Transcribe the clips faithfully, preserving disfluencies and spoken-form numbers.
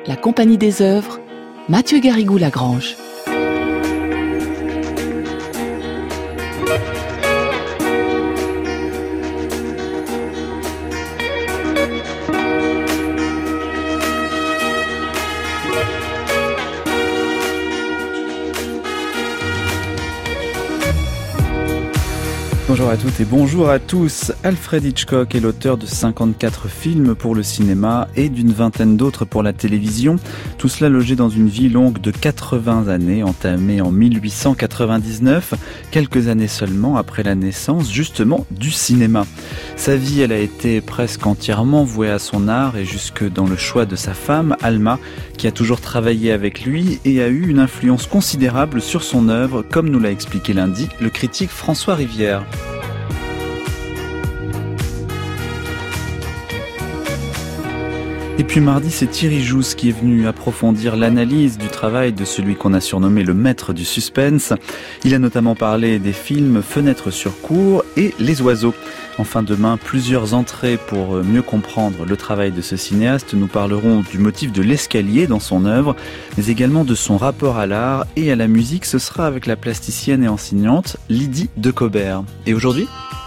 La Compagnie des œuvres, Mathieu Garrigou-Lagrange. Bonjour à toutes et bonjour à tous. Alfred Hitchcock est l'auteur de cinquante-quatre films pour le cinéma et d'une vingtaine d'autres pour la télévision. Tout cela logé dans une vie longue de quatre-vingts années, entamée en mille huit cent quatre-vingt-dix-neuf, quelques années seulement après la naissance justement du cinéma. Sa vie, elle a été presque entièrement vouée à son art et jusque dans le choix de sa femme, Alma, qui a toujours travaillé avec lui et a eu une influence considérable sur son œuvre, comme nous l'a expliqué lundi le critique François Rivière. Et puis mardi, c'est Thierry Jousse qui est venu approfondir l'analyse du travail de celui qu'on a surnommé le maître du suspense. Il a notamment parlé des films Fenêtre sur cour et Les oiseaux. Enfin demain, plusieurs entrées pour mieux comprendre le travail de ce cinéaste. Nous parlerons du motif de l'escalier dans son œuvre, mais également de son rapport à l'art et à la musique. Ce sera avec la plasticienne et enseignante Lydie Decobert. Et aujourd'hui ?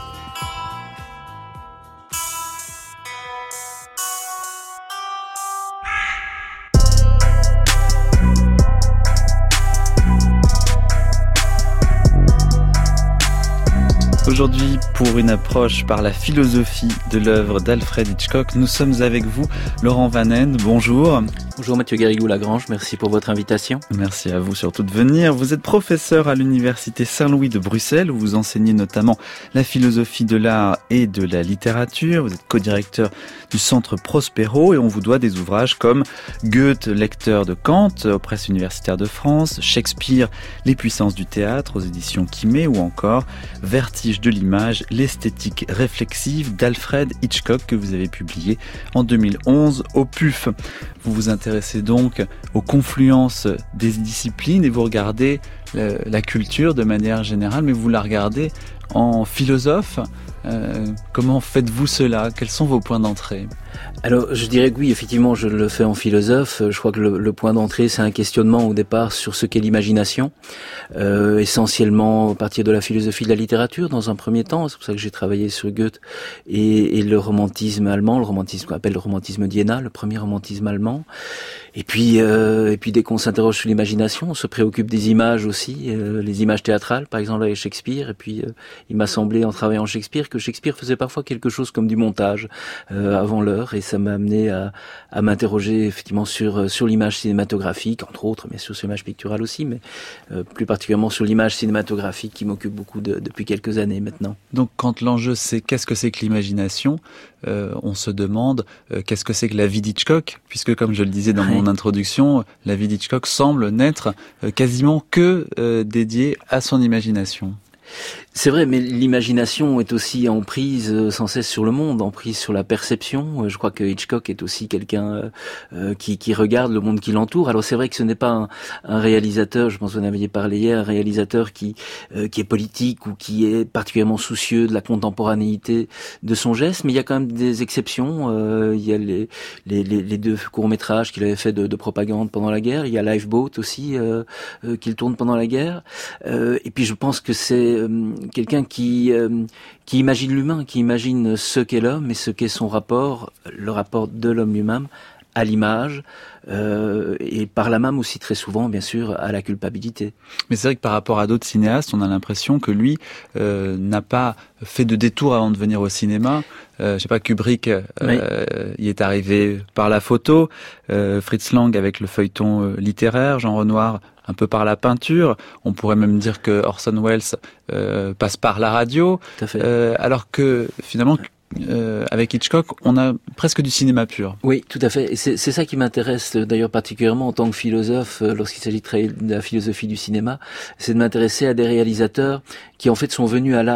Aujourd'hui, pour une approche par la philosophie de l'œuvre d'Alfred Hitchcock, nous sommes avec vous, Laurent Vannen. Bonjour. Bonjour Mathieu Garrigou-Lagrange, merci pour votre invitation. Merci à vous surtout de venir. Vous êtes professeur à l'Université Saint-Louis de Bruxelles, où vous enseignez notamment la philosophie de l'art et de la littérature. Vous êtes co-directeur du Centre Prospero et on vous doit des ouvrages comme Goethe, lecteur de Kant, aux presses universitaires de France, Shakespeare, Les puissances du théâtre, aux éditions Quimé, ou encore Vertige de l'image, l'esthétique réflexive d'Alfred Hitchcock, que vous avez publié en deux mille onze au P U F. Vous vous intéressez donc aux confluences des disciplines et vous regardez la culture de manière générale, mais vous la regardez en philosophe. Euh, comment faites-vous cela ? Quels sont vos points d'entrée ? Alors, je dirais que oui, effectivement, je le fais en philosophe. Je crois que le, le point d'entrée, c'est un questionnement au départ sur ce qu'est l'imagination, euh, essentiellement à partir de la philosophie de la littérature, dans un premier temps. C'est pour ça que j'ai travaillé sur Goethe et, et le romantisme allemand, le romantisme qu'on appelle le romantisme d'Iéna, le premier romantisme allemand. Et puis, euh, et puis dès qu'on s'interroge sur l'imagination, on se préoccupe des images aussi, euh, les images théâtrales, par exemple avec Shakespeare. Et puis, euh, il m'a semblé, en travaillant Shakespeare, que Shakespeare faisait parfois quelque chose comme du montage euh, avant l'heure, et ça m'a amené à, à m'interroger effectivement sur sur l'image cinématographique, entre autres, mais sur l'image picturale aussi, mais euh, plus particulièrement sur l'image cinématographique qui m'occupe beaucoup de, depuis quelques années maintenant. Donc, quand l'enjeu c'est qu'est-ce que c'est que l'imagination, euh, on se demande euh, qu'est-ce que c'est que la vie d'Hitchcock, puisque comme je le disais dans ouais. mon introduction, la vie d'Hitchcock semble n'être euh, quasiment que euh, dédiée à son imagination. C'est vrai, mais l'imagination est aussi en prise sans cesse sur le monde, en prise sur la perception. Je crois que Hitchcock est aussi quelqu'un euh, qui, qui regarde le monde qui l'entoure. Alors c'est vrai que ce n'est pas un, un réalisateur, je pense que vous en aviez parlé hier, un réalisateur qui euh, qui est politique ou qui est particulièrement soucieux de la contemporanéité de son geste, mais il y a quand même des exceptions. Euh, il y a les, les, les deux courts-métrages qu'il avait fait de, de propagande pendant la guerre. Il y a Lifeboat aussi, euh, euh, qu'il tourne pendant la guerre. Euh, et puis je pense que c'est euh, quelqu'un qui euh, qui imagine l'humain, qui imagine ce qu'est l'homme et ce qu'est son rapport, le rapport de l'homme lui-même à l'image, euh, et par là même aussi très souvent, bien sûr, à la culpabilité. Mais c'est vrai que par rapport à d'autres cinéastes, on a l'impression que lui euh, n'a pas fait de détour avant de venir au cinéma. Euh, je sais pas, Kubrick euh, oui. y est arrivé par la photo, euh, Fritz Lang avec le feuilleton euh, littéraire, Jean Renoir un peu par la peinture. On pourrait même dire que Orson Welles euh, passe par la radio. Tout à fait. Euh, alors que finalement, euh, avec Hitchcock, on a presque du cinéma pur. Oui, tout à fait. Et c'est, c'est ça qui m'intéresse d'ailleurs particulièrement en tant que philosophe, euh, lorsqu'il s'agit de travailler de la philosophie du cinéma, c'est de m'intéresser à des réalisateurs qui en fait sont venus à l'art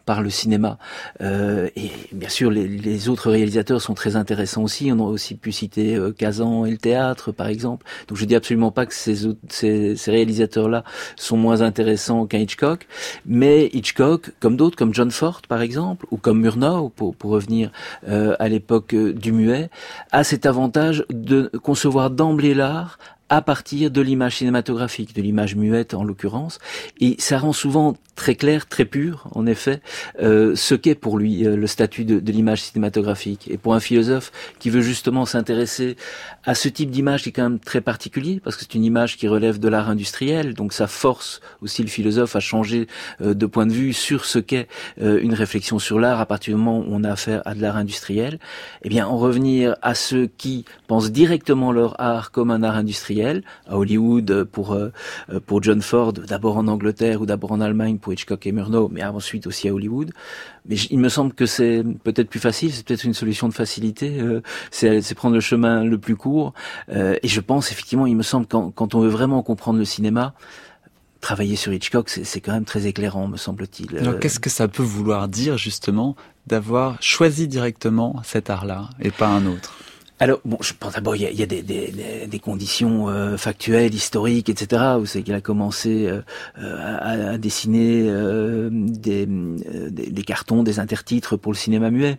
par le cinéma. Euh, et bien sûr, les, les autres réalisateurs sont très intéressants aussi. On aurait aussi pu citer euh, Kazan et le théâtre, par exemple. Donc je dis absolument pas que ces, autres, ces, ces réalisateurs-là sont moins intéressants qu'un Hitchcock, mais Hitchcock, comme d'autres, comme John Ford, par exemple, ou comme Murnau, pour, pour revenir euh, à l'époque euh, du muet, a cet avantage de concevoir d'emblée l'art à partir de l'image cinématographique, de l'image muette en l'occurrence, et ça rend souvent très clair, très pur, en effet, euh, ce qu'est pour lui euh, le statut de, de l'image cinématographique. Et pour un philosophe qui veut justement s'intéresser à ce type d'image qui est quand même très particulier, parce que c'est une image qui relève de l'art industriel, donc ça force aussi le philosophe à changer euh, de point de vue sur ce qu'est euh, une réflexion sur l'art à partir du moment où on a affaire à de l'art industriel. Eh bien, en revenir à ceux qui pensent directement leur art comme un art industriel, à Hollywood pour euh, pour John Ford, d'abord en Angleterre ou d'abord en Allemagne pour Hitchcock et Murnau, mais ensuite aussi à Hollywood. Mais il me semble que c'est peut-être plus facile, c'est peut-être une solution de facilité, euh, c'est, c'est prendre le chemin le plus court. Euh, et je pense effectivement, il me semble quand, quand on veut vraiment comprendre le cinéma, travailler sur Hitchcock, c'est, c'est quand même très éclairant, me semble-t-il. Alors qu'est-ce que ça peut vouloir dire justement d'avoir choisi directement cet art-là et pas un autre ? Alors, bon, je pense d'abord, il y a, il y a des, des, des conditions euh, factuelles, historiques, et cetera. Vous savez qu'il a commencé euh, à, à dessiner euh, des, des, des cartons, des intertitres pour le cinéma muet.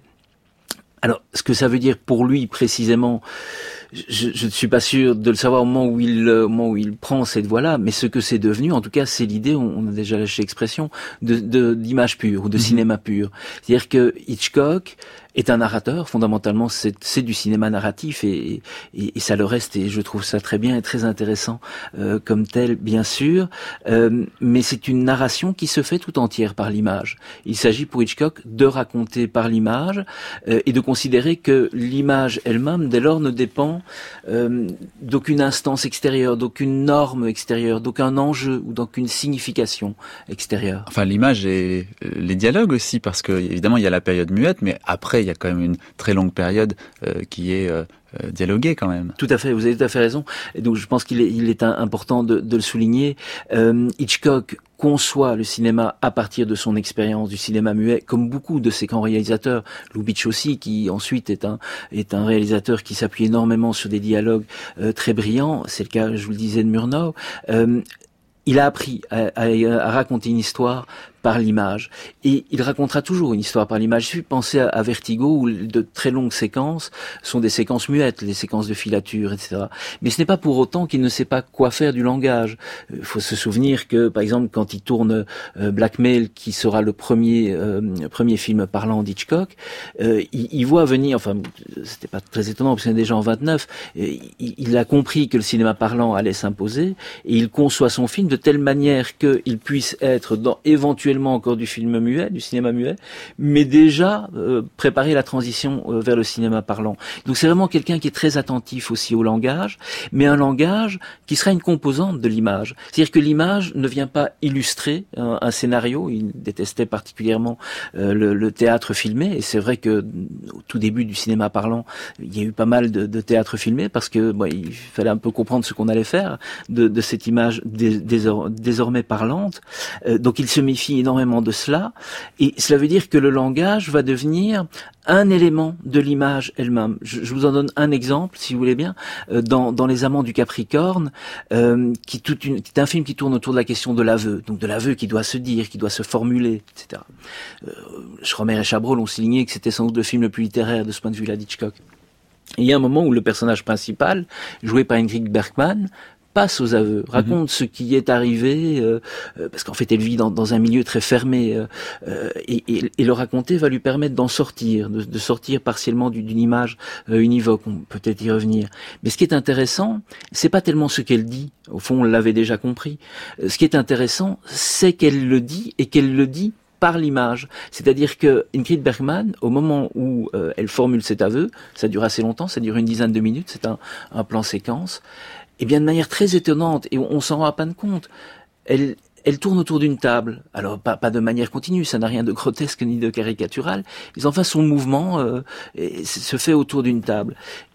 Alors, ce que ça veut dire pour lui précisément, je, je ne suis pas sûr de le savoir au moment où il, au moment où il prend cette voie-là, mais ce que c'est devenu, en tout cas, c'est l'idée, on, on a déjà lâché l'expression, de, de, d'image pure ou de mmh. cinéma pur. C'est-à-dire que Hitchcock est un narrateur, fondamentalement c'est, c'est du cinéma narratif et, et, et ça le reste et je trouve ça très bien et très intéressant euh, comme tel bien sûr, euh, mais c'est une narration qui se fait tout entière par l'image. Il s'agit pour Hitchcock de raconter par l'image euh, et de considérer que l'image elle-même dès lors ne dépend euh, d'aucune instance extérieure, d'aucune norme extérieure, d'aucun enjeu ou d'aucune signification extérieure. Enfin l'image et les dialogues aussi parce que évidemment il y a la période muette mais après il y a quand même une très longue période euh, qui est euh, euh, dialoguée quand même. Tout à fait, vous avez tout à fait raison. Et donc je pense qu'il est, il est important de, de le souligner. Euh, Hitchcock conçoit le cinéma à partir de son expérience du cinéma muet, comme beaucoup de ses grands réalisateurs. Lubitsch aussi, qui ensuite est un est un réalisateur qui s'appuie énormément sur des dialogues euh, très brillants. C'est le cas, je vous le disais, de Murnau. Euh, il a appris à, à, à raconter une histoire par l'image. Et il racontera toujours une histoire par l'image. Je suis pensé à, à Vertigo, où de très longues séquences sont des séquences muettes, les séquences de filature, et cetera. Mais ce n'est pas pour autant qu'il ne sait pas quoi faire du langage. Il faut se souvenir que, par exemple, quand il tourne euh, Blackmail, qui sera le premier euh, premier film parlant d'Hitchcock, euh, il, il voit venir, enfin, c'était pas très étonnant, parce qu'on est déjà en vingt-neuf, il, il a compris que le cinéma parlant allait s'imposer, et il conçoit son film de telle manière qu'il puisse être dans, éventuellement encore du film muet, du cinéma muet, mais déjà euh, préparer la transition euh, vers le cinéma parlant. Donc c'est vraiment quelqu'un qui est très attentif aussi au langage, mais un langage qui sera une composante de l'image. C'est-à-dire que l'image ne vient pas illustrer un, un scénario. Il détestait particulièrement euh, le, le théâtre filmé, et c'est vrai que au tout début du cinéma parlant, il y a eu pas mal de, de théâtre filmé parce que bon, il fallait un peu comprendre ce qu'on allait faire de, de cette image dés, désor, désormais parlante. Euh, donc il se méfie énormément de cela, et cela veut dire que le langage va devenir un élément de l'image elle-même. Je, je vous en donne un exemple, si vous voulez bien, euh, dans, dans Les Amants du Capricorne, euh, qui, toute une, qui est un film qui tourne autour de la question de l'aveu, donc de l'aveu qui doit se dire, qui doit se formuler, et cetera. Euh, Schromer et Chabrol ont souligné que c'était sans doute le film le plus littéraire de ce point de vue-là d'Hitchcock. Et il y a un moment où le personnage principal, joué par Ingrid Bergman, passe aux aveux, raconte mmh. ce qui est arrivé, euh, parce qu'en fait elle vit dans, dans un milieu très fermé, euh, et, et, et le raconter va lui permettre d'en sortir, de, de sortir partiellement d'une image euh, univoque, on peut peut-être y revenir. Mais ce qui est intéressant, c'est pas tellement ce qu'elle dit, au fond on l'avait déjà compris, ce qui est intéressant, c'est qu'elle le dit, et qu'elle le dit par l'image. C'est-à-dire que Ingrid Bergman, au moment où euh, elle formule cet aveu, ça dure assez longtemps, ça dure une dizaine de minutes, c'est un, un plan séquence, et bien de manière très étonnante, et on, on s'en rend à peine compte, elle, elle tourne autour d'une table, alors pas, pas de manière continue, ça n'a rien de grotesque ni de caricatural, mais enfin son mouvement euh, se fait autour d'une table.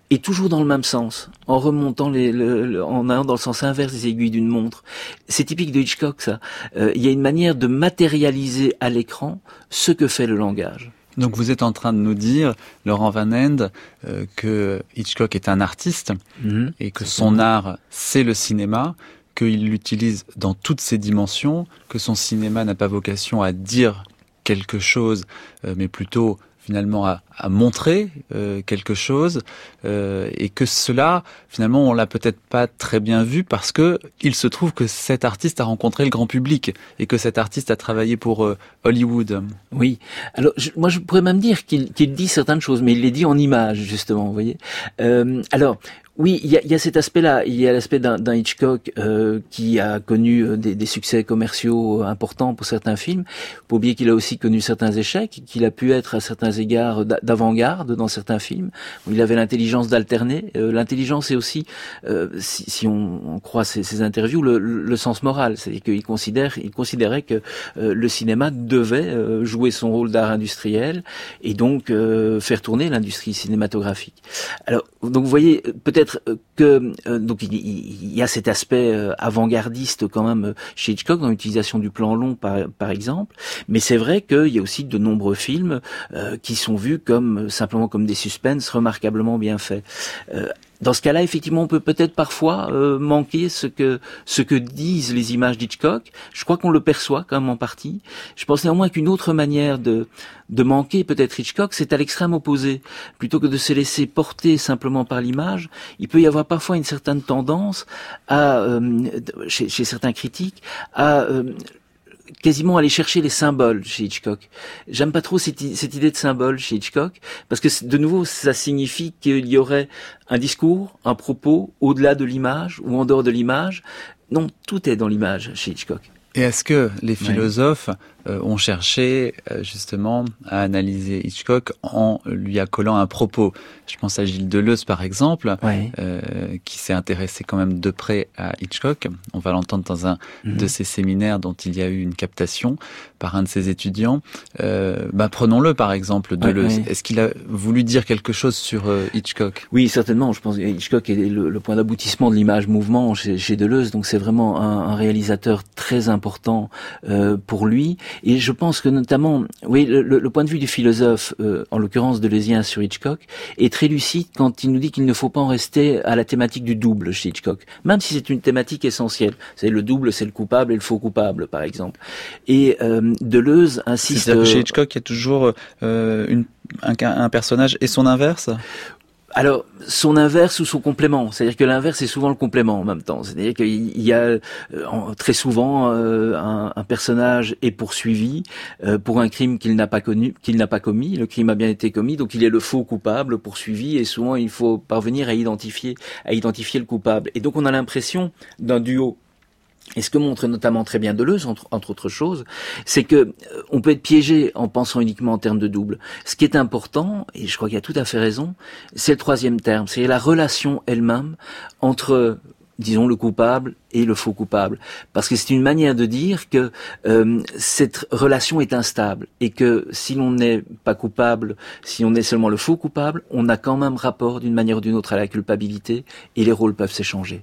et toujours dans le même sens, en remontant les, le, le, en allant dans le sens inverse des aiguilles d'une montre. C'est typique de Hitchcock, ça. Euh, il y a une manière de matérialiser à l'écran ce que fait le langage. Donc vous êtes en train de nous dire, Laurent Van End, euh, que Hitchcock est un artiste mmh, et que son art, c'est le cinéma, qu'il l'utilise dans toutes ses dimensions, que son cinéma n'a pas vocation à dire quelque chose, euh, mais plutôt finalement à, à montrer euh, quelque chose, euh, et que cela, finalement, on l'a peut-être pas très bien vu parce que il se trouve que cet artiste a rencontré le grand public et que cet artiste a travaillé pour euh, Hollywood. Oui. Alors, je, moi, je pourrais même dire qu'il, qu'il dit certaines choses, mais il les dit en images, justement, vous voyez. Euh, alors, oui, il y a, il y a cet aspect-là. Il y a l'aspect d'un, d'un Hitchcock euh, qui a connu des, des succès commerciaux importants pour certains films. Faut pas oublier qu'il a aussi connu certains échecs, qu'il a pu être à certains égards d'avant-garde dans certains films. Il avait l'intelligence d'alterner. Euh, l'intelligence est aussi, euh, si, si on, on croit ses, ses interviews, le, le sens moral. C'est-à-dire qu'il considère, il considérait que euh, le cinéma devait euh, jouer son rôle d'art industriel et donc euh, faire tourner l'industrie cinématographique. Alors, donc vous voyez, peut-être que euh, donc il, il y a cet aspect euh, avant-gardiste quand même chez Hitchcock dans l'utilisation du plan long par, par exemple, mais c'est vrai qu'il y a aussi de nombreux films euh, qui sont vus comme simplement comme des suspens remarquablement bien faits. Euh, Dans ce cas-là, effectivement, on peut peut-être parfois euh, manquer ce que ce que disent les images d'Hitchcock. Je crois qu'on le perçoit quand même en partie. Je pense néanmoins qu'une autre manière de de manquer peut-être Hitchcock, c'est à l'extrême opposé. Plutôt que de se laisser porter simplement par l'image, il peut y avoir parfois une certaine tendance à euh, chez, chez certains critiques à euh, quasiment aller chercher les symboles chez Hitchcock. J'aime pas trop cette, cette idée de symbole chez Hitchcock, parce que de nouveau, ça signifie qu'il y aurait un discours, un propos, au-delà de l'image, ou en dehors de l'image. Non, tout est dans l'image chez Hitchcock. Et est-ce que les philosophes euh, ont cherché euh, justement à analyser Hitchcock en lui accolant un propos? Je pense à Gilles Deleuze par exemple, oui. euh, qui s'est intéressé quand même de près à Hitchcock. On va l'entendre dans un mmh. de ses séminaires dont il y a eu une captation par un de ses étudiants. Euh, bah, prenons-le par exemple, Deleuze. Oui, oui. Est-ce qu'il a voulu dire quelque chose sur euh, Hitchcock? Oui, certainement. Je pense que Hitchcock est le, le point d'aboutissement de l'image-mouvement chez, chez Deleuze, donc c'est vraiment un, un réalisateur très important important euh, pour lui. Et je pense que notamment, oui, le, le, le point de vue du philosophe, euh, en l'occurrence deleuzien sur Hitchcock, est très lucide quand il nous dit qu'il ne faut pas en rester à la thématique du double chez Hitchcock, même si c'est une thématique essentielle. C'est le double, c'est le coupable et le faux coupable, par exemple. Et euh, Deleuze insiste. C'est-à-dire que chez Hitchcock, il y a toujours euh, une, un, un personnage et son inverse. Alors, son inverse ou son complément, c'est-à-dire que l'inverse est souvent le complément en même temps. C'est-à-dire qu'il y a euh, très souvent euh, un, un personnage est poursuivi euh, pour un crime qu'il n'a pas connu, qu'il n'a pas commis. Le crime a bien été commis, donc il est le faux coupable poursuivi, et souvent il faut parvenir à identifier, à identifier le coupable. Et donc on a l'impression d'un duo. Et ce que montre notamment très bien Deleuze, entre, entre autres choses, c'est que euh, on peut être piégé en pensant uniquement en termes de double. Ce qui est important, et je crois qu'il a tout à fait raison, c'est le troisième terme, c'est la relation elle-même entre, disons, le coupable et le faux coupable. Parce que c'est une manière de dire que euh, cette relation est instable, et que si l'on n'est pas coupable, si on est seulement le faux coupable, on a quand même rapport d'une manière ou d'une autre à la culpabilité, et les rôles peuvent s'échanger.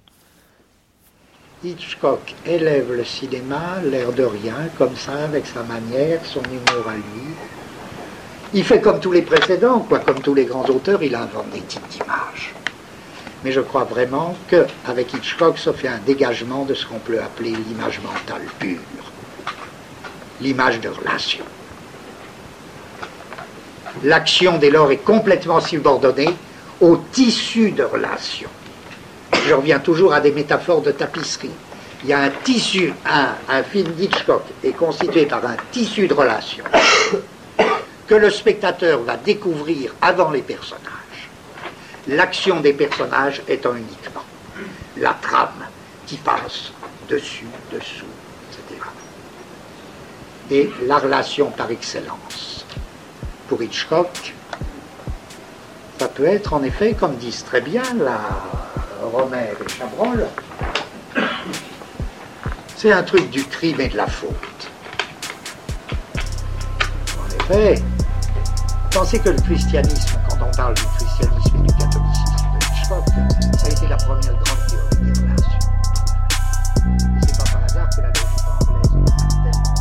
Hitchcock élève le cinéma, l'air de rien, comme ça, avec sa manière, son humour à lui. Il fait comme tous les précédents, quoi, comme tous les grands auteurs, il invente des types d'images. Mais je crois vraiment qu'avec Hitchcock, ça fait un dégagement de ce qu'on peut appeler l'image mentale pure, l'image de relation. L'action, dès lors, est complètement subordonnée au tissu de relation. Je reviens toujours à des métaphores de tapisserie. Il y a un tissu, un, un film d'Hitchcock est constitué par un tissu de relations que le spectateur va découvrir avant les personnages. L'action des personnages étant uniquement la trame qui passe dessus, dessous, et cetera. Et la relation par excellence. Pour Hitchcock, ça peut être en effet, comme disent très bien la Romer et Chabrol, c'est un truc du crime et de la faute. En effet, pensez que le christianisme, quand on parle du christianisme et du catholicisme Hitchcock, ça a été la première grande théorie des relations. Et c'est pas par hasard que la logique anglaise a tellement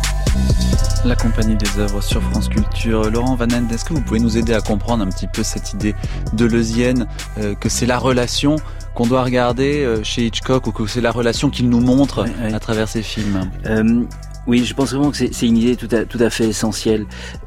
bien connu. La compagnie des œuvres sur France Culture. Laurent Van Ende, est-ce que vous pouvez nous aider à comprendre un petit peu cette idée deleuzienne, euh, que c'est la relation qu'on doit regarder euh, chez Hitchcock, ou que c'est la relation qu'il nous montre oui, oui. à travers ses films? euh, Oui, je pense vraiment que c'est, c'est une idée tout à, tout à fait essentielle.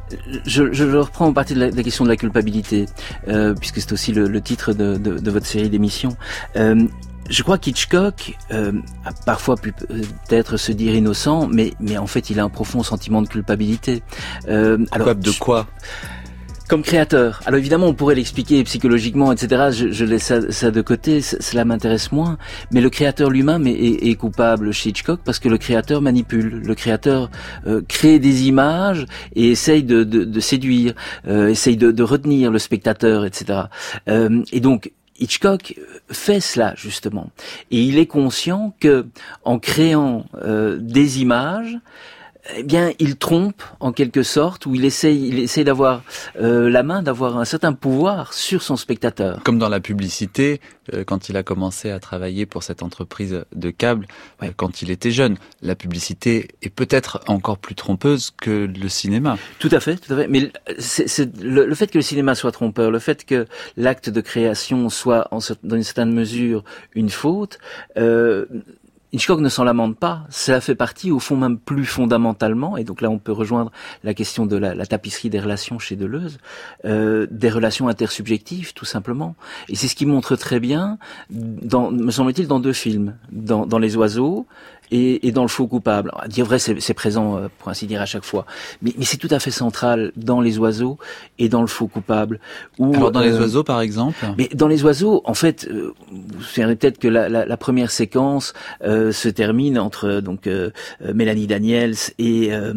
Je, je, je reprends en partie de la, de la question de la culpabilité, euh, puisque c'est aussi le, le titre de, de, de votre série d'émissions. Euh, Je crois qu'Hitchcock euh, a parfois pu peut-être se dire innocent, mais mais en fait il a un profond sentiment de culpabilité. Euh, alors de quoi? Comme créateur. Alors évidemment, on pourrait l'expliquer psychologiquement, et cetera. Je, je laisse ça, ça de côté, c- cela m'intéresse moins. Mais le créateur lui-même est, est, est coupable chez Hitchcock parce que le créateur manipule. Le créateur euh, crée des images et essaye de, de, de séduire, euh, essaye de, de retenir le spectateur, et cetera. Euh, et donc Hitchcock fait cela justement, et il est conscient que en créant euh, des images, eh bien, il trompe en quelque sorte, ou il essaye, il essaye d'avoir euh, la main, d'avoir un certain pouvoir sur son spectateur. Comme dans la publicité, euh, quand il a commencé à travailler pour cette entreprise de câble, ouais. euh, quand il était jeune, la publicité est peut-être encore plus trompeuse que le cinéma. Tout à fait, tout à fait. Mais c'est, c'est le, le fait que le cinéma soit trompeur, le fait que l'acte de création soit, en, dans une certaine mesure, une faute. Euh, Hitchcock ne s'en lamente pas, cela fait partie au fond même plus fondamentalement, et donc là on peut rejoindre la question de la, la tapisserie des relations chez Deleuze, euh, des relations intersubjectives tout simplement. Et c'est ce qui montre très bien, dans, me semble-t-il, dans deux films, dans, dans Les Oiseaux et, et dans Le Faux Coupable. À dire vrai, c'est, c'est présent euh, pour ainsi dire à chaque fois, mais, mais c'est tout à fait central dans Les Oiseaux et dans Le Faux Coupable. Où, Alors dans euh, Les Oiseaux par exemple. Mais dans Les Oiseaux, en fait, euh, vous vous souvenez peut-être que la, la, la première séquence euh, se termine entre donc euh, Mélanie Daniels et euh,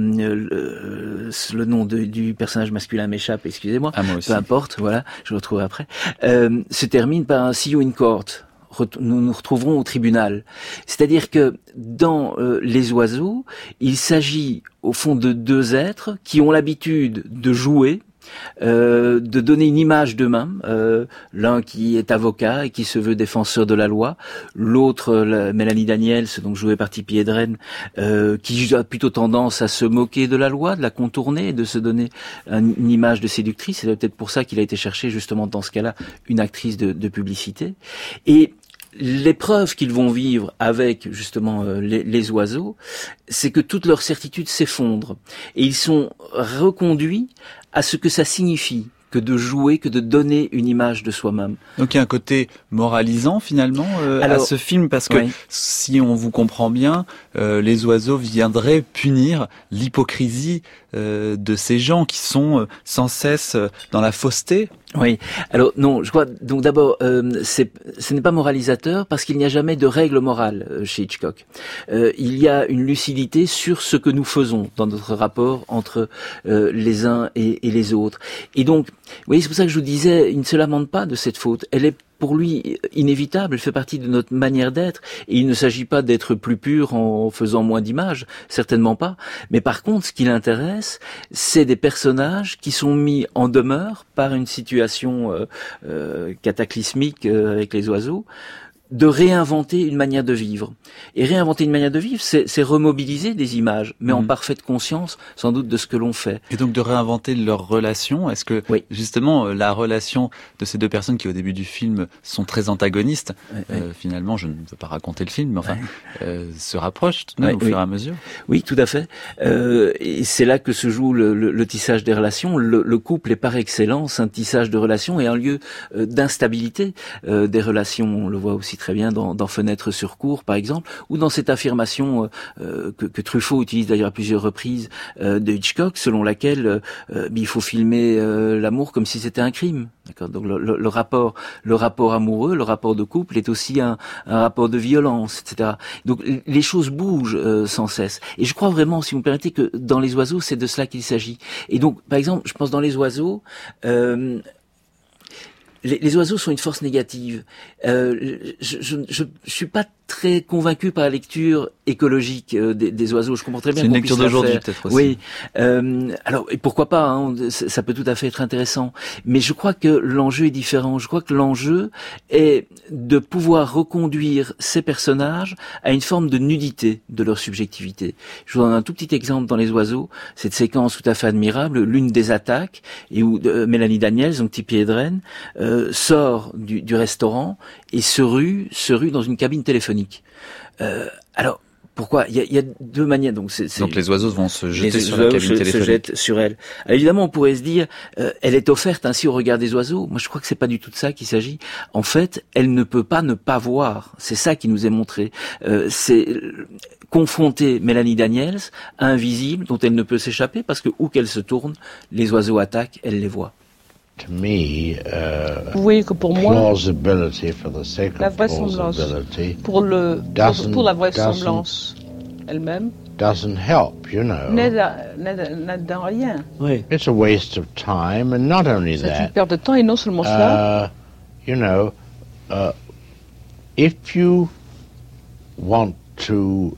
le, le nom de, du personnage masculin m'échappe, excusez-moi. Ah, moi aussi. Peu importe, voilà, je le retrouve après. Euh, se termine par un See you in court. Nous nous retrouverons au tribunal. C'est-à-dire que dans euh, Les Oiseaux, il s'agit au fond de deux êtres qui ont l'habitude de jouer, Euh, de donner une image d'eux-mêmes, euh, l'un qui est avocat et qui se veut défenseur de la loi, l'autre, la, Mélanie Daniels, donc jouée par Tippi Hedren, euh, qui a plutôt tendance à se moquer de la loi, de la contourner, de se donner un, une image de séductrice. C'est peut-être pour ça qu'il a été chercher justement dans ce cas-là une actrice de, de publicité. Et l'épreuve qu'ils vont vivre avec justement euh, les, les oiseaux, c'est que toute leur certitude s'effondre et ils sont reconduits à ce que ça signifie que de jouer, que de donner une image de soi-même. Donc il y a un côté moralisant finalement euh, Alors, à ce film, parce que oui. si on vous comprend bien, euh, Les Oiseaux viendraient punir l'hypocrisie euh, de ces gens qui sont euh, sans cesse euh, dans la fausseté. Oui. Alors non, je crois donc d'abord, euh, c'est, ce n'est pas moralisateur parce qu'il n'y a jamais de règle morale euh, chez Hitchcock. Euh, il y a une lucidité sur ce que nous faisons dans notre rapport entre euh, les uns et, et les autres. Et donc, vous voyez, c'est pour ça que je vous disais, il ne se lamente pas de cette faute. Elle est pour lui inévitable, elle fait partie de notre manière d'être, et il ne s'agit pas d'être plus pur en faisant moins d'images, certainement pas, mais par contre ce qui l'intéresse, c'est des personnages qui sont mis en demeure par une situation euh, euh, cataclysmique euh, avec les oiseaux, de réinventer une manière de vivre. Et réinventer une manière de vivre, c'est, c'est remobiliser des images, mais mmh. en parfaite conscience, sans doute, de ce que l'on fait. Et donc de réinventer leur relation. Est-ce que, oui. justement, la relation de ces deux personnes qui, au début du film, sont très antagonistes, oui, euh, oui. finalement, je ne veux pas raconter le film, mais enfin, oui. euh, se rapprochent tout de même oui, au fur et à mesure? Oui, tout à fait. Euh, et c'est là que se joue le, le, le tissage des relations. Le, le couple est par excellence un tissage de relations et un lieu euh, d'instabilité euh, des relations. On le voit aussi très bien dans, dans Fenêtre sur cour, par exemple, ou dans cette affirmation euh, que, que Truffaut utilise d'ailleurs à plusieurs reprises euh, de Hitchcock, selon laquelle euh, il faut filmer euh, l'amour comme si c'était un crime. D'accord. Donc le, le, le rapport, le rapport amoureux, le rapport de couple est aussi un, un rapport de violence, et cetera. Donc les choses bougent euh, sans cesse. Et je crois vraiment, si vous me permettez, que dans Les Oiseaux, c'est de cela qu'il s'agit. Et donc, par exemple, je pense dans Les Oiseaux. Euh, Les, les oiseaux sont une force négative. Euh, je, je, je, je suis pas très convaincu par la lecture écologique euh, des, des oiseaux. Je comprends très bien. C'est une qu'on lecture puisse la d'aujourd'hui faire. peut-être aussi. Oui. Euh, alors et pourquoi pas hein, ça peut tout à fait être intéressant. Mais je crois que l'enjeu est différent. Je crois que l'enjeu est de pouvoir reconduire ces personnages à une forme de nudité de leur subjectivité. Je vous donne un tout petit exemple dans les oiseaux. Cette séquence tout à fait admirable, l'une des attaques et où euh, Mélanie Daniels, donc Tippi Hedren, euh, sort du, du restaurant et se rue, se rue dans une cabine téléphonique. Euh, alors, pourquoi ? Il y a, il y a deux manières. Donc, c'est, c'est donc les oiseaux vont se jeter les sur la cabine se, téléphonique. se jettent sur elle. Alors, évidemment, on pourrait se dire, euh, elle est offerte ainsi au regard des oiseaux. Moi, je crois que c'est pas du tout de ça qu'il s'agit. En fait, elle ne peut pas ne pas voir. C'est ça qui nous est montré. Euh, c'est confronter Mélanie Daniels à un visible dont elle ne peut s'échapper parce que où qu'elle se tourne, les oiseaux attaquent, elle les voit. To me, uh, Vous voyez que pour moi, plausibility for the sake la of vraisemblance, plausibility pour, le, pour, doesn't- pour la vraisemblance elle-même, doesn't help, you know. n'aide à- n'aide à- n'aide à rien. Oui. It's a waste of time, and not only C'est une that, perte de temps et non seulement cela, uh, you know, uh, if you want to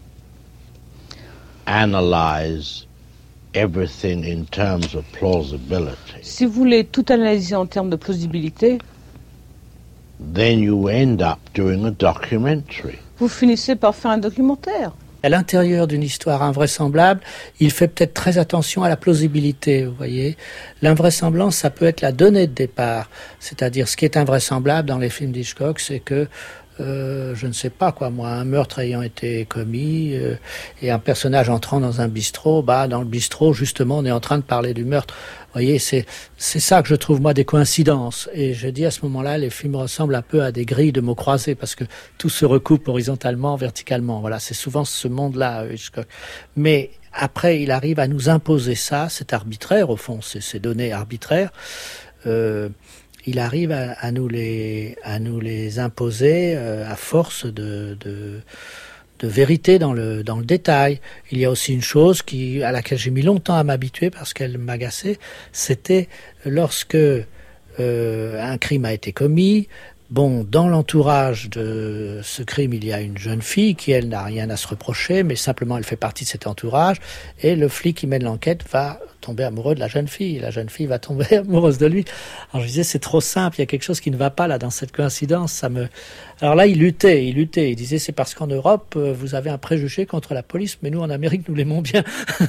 analyze everything in terms of plausibility, si vous voulez tout analyser en termes de plausibilité, then you end up doing a documentary. vous finissez par faire un documentaire. À l'intérieur d'une histoire invraisemblable, il fait peut-être très attention à la plausibilité, vous voyez. L'invraisemblance, ça peut être la donnée de départ. C'est-à-dire, ce qui est invraisemblable dans les films d'Hitchcock, c'est que Euh, je ne sais pas quoi moi, un meurtre ayant été commis euh, et un personnage entrant dans un bistrot, bah dans le bistrot justement on est en train de parler du meurtre. Vous voyez, c'est c'est ça que je trouve moi des coïncidences. Et je dis à ce moment-là, les films ressemblent un peu à des grilles de mots croisés parce que tout se recoupe horizontalement, verticalement. Voilà, c'est souvent ce monde-là, Hitchcock. Mais après, il arrive à nous imposer ça, c'est arbitraire au fond, c'est ces données arbitraires. Euh, il arrive à, à nous les à nous les imposer euh, à force de, de de vérité dans le dans le détail. Il y a aussi une chose qui à laquelle j'ai mis longtemps à m'habituer parce qu'elle m'agaçait, c'était lorsque euh, un crime a été commis. Bon, dans l'entourage de ce crime, il y a une jeune fille qui, elle, n'a rien à se reprocher, mais simplement elle fait partie de cet entourage. Et le flic qui mène l'enquête va tomber amoureux de la jeune fille. La jeune fille va tomber amoureuse de lui. Alors je disais, c'est trop simple, il y a quelque chose qui ne va pas là dans cette coïncidence. Ça me... Alors là, il luttait, il luttait. Il disait, c'est parce qu'en Europe, vous avez un préjugé contre la police, mais nous, en Amérique, nous l'aimons bien.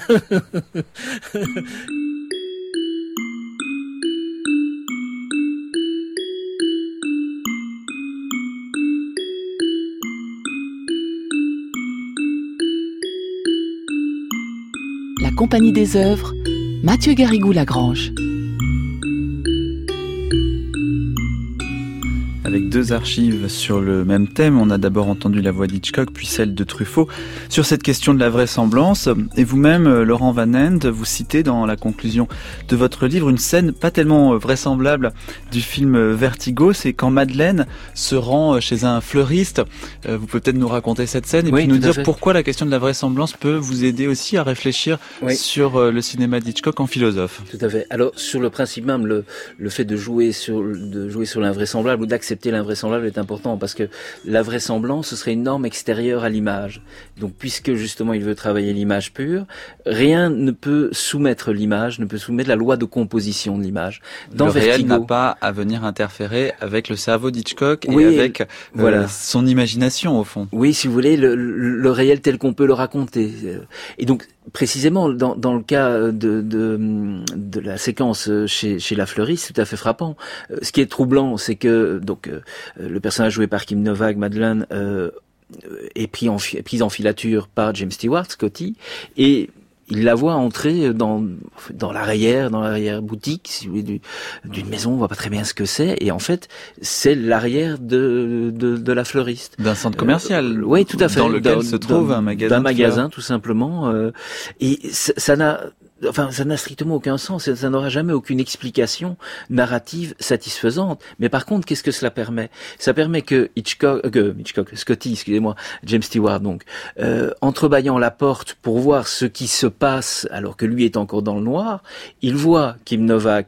La Compagnie des œuvres, Mathieu Garrigou-Lagrange. Avec deux archives sur le même thème, on a d'abord entendu la voix d'Hitchcock, puis celle de Truffaut, sur cette question de la vraisemblance. Et vous-même, Laurent Van Ende, vous citez dans la conclusion de votre livre une scène pas tellement vraisemblable du film Vertigo, c'est quand Madeleine se rend chez un fleuriste. Vous pouvez peut-être nous raconter cette scène et oui, puis nous dire fait. pourquoi la question de la vraisemblance peut vous aider aussi à réfléchir oui. sur le cinéma d'Hitchcock en philosophe. Tout à fait. Alors, sur le principe même, le, le fait de jouer sur, de jouer sur l'invraisemblable ou d'accepter l'invraisemblable est important parce que la vraisemblance, ce serait une norme extérieure à l'image. Donc, puisque justement il veut travailler l'image pure, rien ne peut soumettre l'image, ne peut soumettre la loi de composition de l'image. Dans le Vertigo, réel n'a pas à venir interférer avec le cerveau d'Hitchcock et oui, avec euh, voilà. son imagination au fond. Oui, si vous voulez, le, le réel tel qu'on peut le raconter. Et donc, précisément dans, dans le cas de, de, de la séquence chez, chez la fleuriste, c'est tout à fait frappant. Ce qui est troublant, c'est que donc le personnage joué par Kim Novak, Madeleine, euh, est pris en, prise en filature par James Stewart, Scotty, et il la voit entrer dans dans l'arrière, dans l'arrière boutique, si vous voulez, du, d'une maison. On voit pas très bien ce que c'est, et en fait, c'est l'arrière de de, de la fleuriste, d'un centre commercial. Euh, oui, tout à fait. Dans lequel dans, se trouve un magasin. D'un magasin, tout simplement. Euh, et ça, ça n'a Enfin, ça n'a strictement aucun sens, ça n'aura jamais aucune explication narrative satisfaisante. Mais par contre, qu'est-ce que cela permet ? Ça permet que Hitchcock, que Hitchcock, Scotty, excusez-moi, James Stewart, donc, euh, entrebâillant la porte pour voir ce qui se passe alors que lui est encore dans le noir, il voit Kim Novak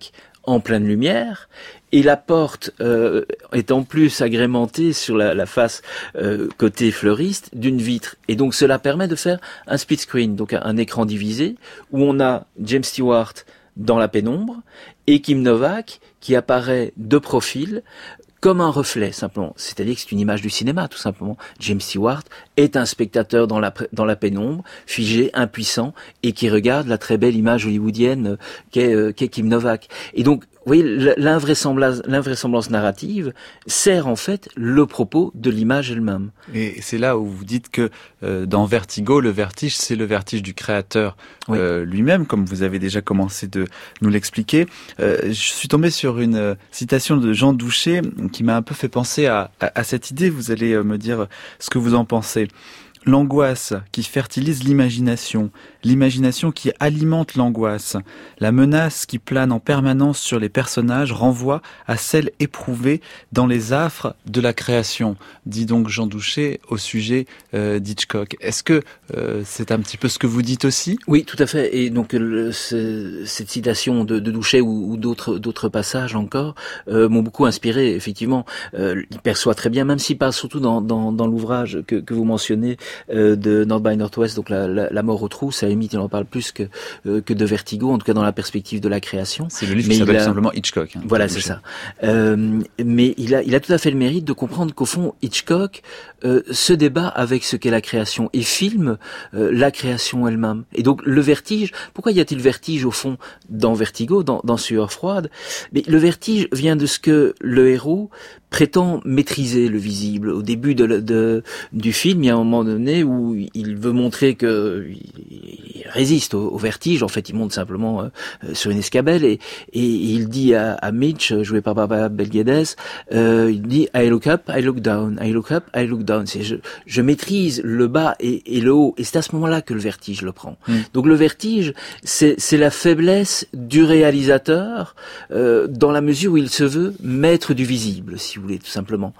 en pleine lumière, et la porte euh, est en plus agrémentée sur la, la face euh, côté fleuriste d'une vitre. Et donc cela permet de faire un split screen, donc un, un écran divisé, où on a James Stewart dans la pénombre, et Kim Novak qui apparaît de profil, comme un reflet, simplement. C'est-à-dire que c'est une image du cinéma, tout simplement. James Stewart est un spectateur dans la, dans la pénombre, figé, impuissant, et qui regarde la très belle image hollywoodienne qu'est, euh, qu'est Kim Novak. Et donc, vous voyez, l'invraisemblance, l'invraisemblance narrative sert en fait le propos de l'image elle-même. Et c'est là où vous dites que euh, dans Vertigo, le vertige, c'est le vertige du créateur oui. euh, lui-même, comme vous avez déjà commencé de nous l'expliquer. Euh, je suis tombé sur une euh, citation de Jean Douché qui m'a un peu fait penser à, à, à cette idée. Vous allez euh, me dire ce que vous en pensez. L'angoisse qui fertilise l'imagination, l'imagination qui alimente l'angoisse, la menace qui plane en permanence sur les personnages renvoie à celle éprouvée dans les affres de la création, dit donc Jean Douché au sujet euh, d'Hitchcock. Est-ce que euh, c'est un petit peu ce que vous dites aussi ? Oui, tout à fait. Et donc le, ce, cette citation de, de Douché ou, ou d'autres, d'autres passages encore euh, m'ont beaucoup inspiré. Effectivement, euh, il perçoit très bien, même s'il parle surtout dans, dans, dans l'ouvrage que, que vous mentionnez, Euh, de North by Northwest, donc la, la, la mort aux trous, ça limite, il en parle plus que euh, que de Vertigo, en tout cas dans la perspective de la création. C'est le livre mais qui s'appelle a... simplement Hitchcock. Hein, voilà, c'est ça. Euh, mais il a il a tout à fait le mérite de comprendre qu'au fond Hitchcock euh, se débat avec ce qu'est la création et filme euh, la création elle-même. Et donc le vertige, pourquoi y a-t-il vertige au fond dans Vertigo, dans, dans Sueur froide ? Mais le vertige vient de ce que le héros prétend maîtriser le visible. Au début de, de, du film, il y a un moment donné où il veut montrer que il résiste au, au vertige. En fait, il monte simplement euh, sur une escabelle et, et il dit à, à Mitch, joué par Barbara Bel Geddes, euh, il dit I look up, I look down, I look up, I look down. C'est je, je maîtrise le bas et, et le haut. Et c'est à ce moment-là que le vertige le prend. Mm. Donc le vertige, c'est, c'est la faiblesse du réalisateur euh, dans la mesure où il se veut maître du visible, si vous voulez, tout simplement.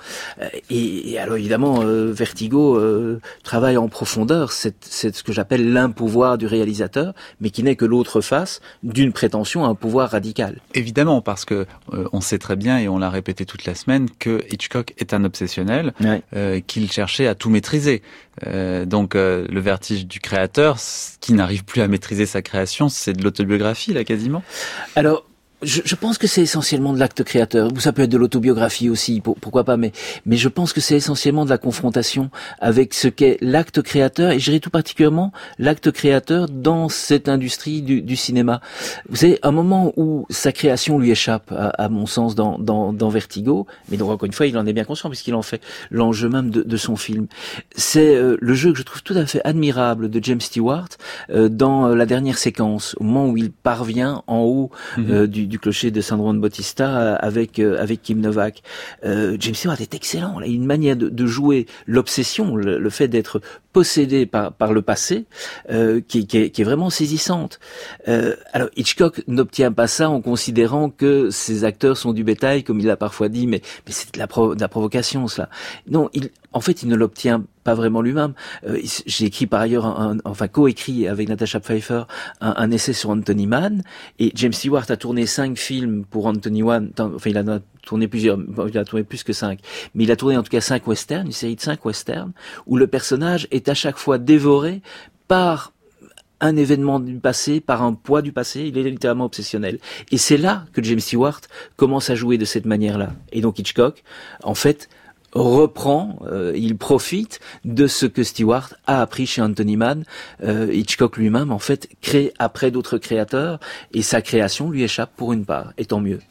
Et, et alors évidemment, euh, Vertigo euh, travaille en profondeur, c'est, c'est ce que j'appelle l'impouvoir du réalisateur, mais qui n'est que l'autre face d'une prétention à un pouvoir radical. Évidemment, parce que euh, on sait très bien, et on l'a répété toute la semaine, que Hitchcock est un obsessionnel, ouais. euh, qu'il cherchait à tout maîtriser. Euh, donc euh, le vertige du créateur, qui n'arrive plus à maîtriser sa création, c'est de l'autobiographie, là, quasiment. Alors, Je, je pense que c'est essentiellement de l'acte créateur. Ça peut être de l'autobiographie aussi, pour, pourquoi pas, mais, mais je pense que c'est essentiellement de la confrontation avec ce qu'est l'acte créateur, et je dirais tout particulièrement l'acte créateur dans cette industrie du, du cinéma. Vous savez, un moment où sa création lui échappe, à, à mon sens, dans, dans, dans Vertigo, mais donc encore une fois, il en est bien conscient, puisqu'il en fait l'enjeu même de, de son film. C'est euh, le jeu que je trouve tout à fait admirable de James Stewart euh, dans euh, la dernière séquence, au moment où il parvient en haut euh, mm-hmm. du du clocher de San Juan Bautista avec euh, avec Kim Novak. Euh, James Stewart est excellent. Il a une manière de, de jouer l'obsession, le, le fait d'être possédé par par le passé, euh, qui, qui, est, qui est vraiment saisissante. Euh, alors Hitchcock n'obtient pas ça en considérant que ses acteurs sont du bétail, comme il l'a parfois dit, mais mais c'est de la, pro, de la provocation, cela. Non, il en fait il ne l'obtient pas vraiment lui-même. Euh, j'ai écrit par ailleurs, un, un, enfin co-écrit avec Natasha Pfeiffer un, un essai sur Anthony Mann, et James Stewart a tourné cinq films pour Anthony Mann. Enfin, il a tourné plusieurs, il a tourné plus que cinq, mais il a tourné en tout cas cinq westerns, une série de cinq westerns où le personnage est à chaque fois dévoré par un événement du passé, par un poids du passé. Il est littéralement obsessionnel. Et c'est là que James Stewart commence à jouer de cette manière-là. Et donc Hitchcock, en fait, reprend, euh, il profite de ce que Stewart a appris chez Anthony Mann. Euh, Hitchcock lui-même, en fait, crée après d'autres créateurs, et sa création lui échappe pour une part, et tant mieux.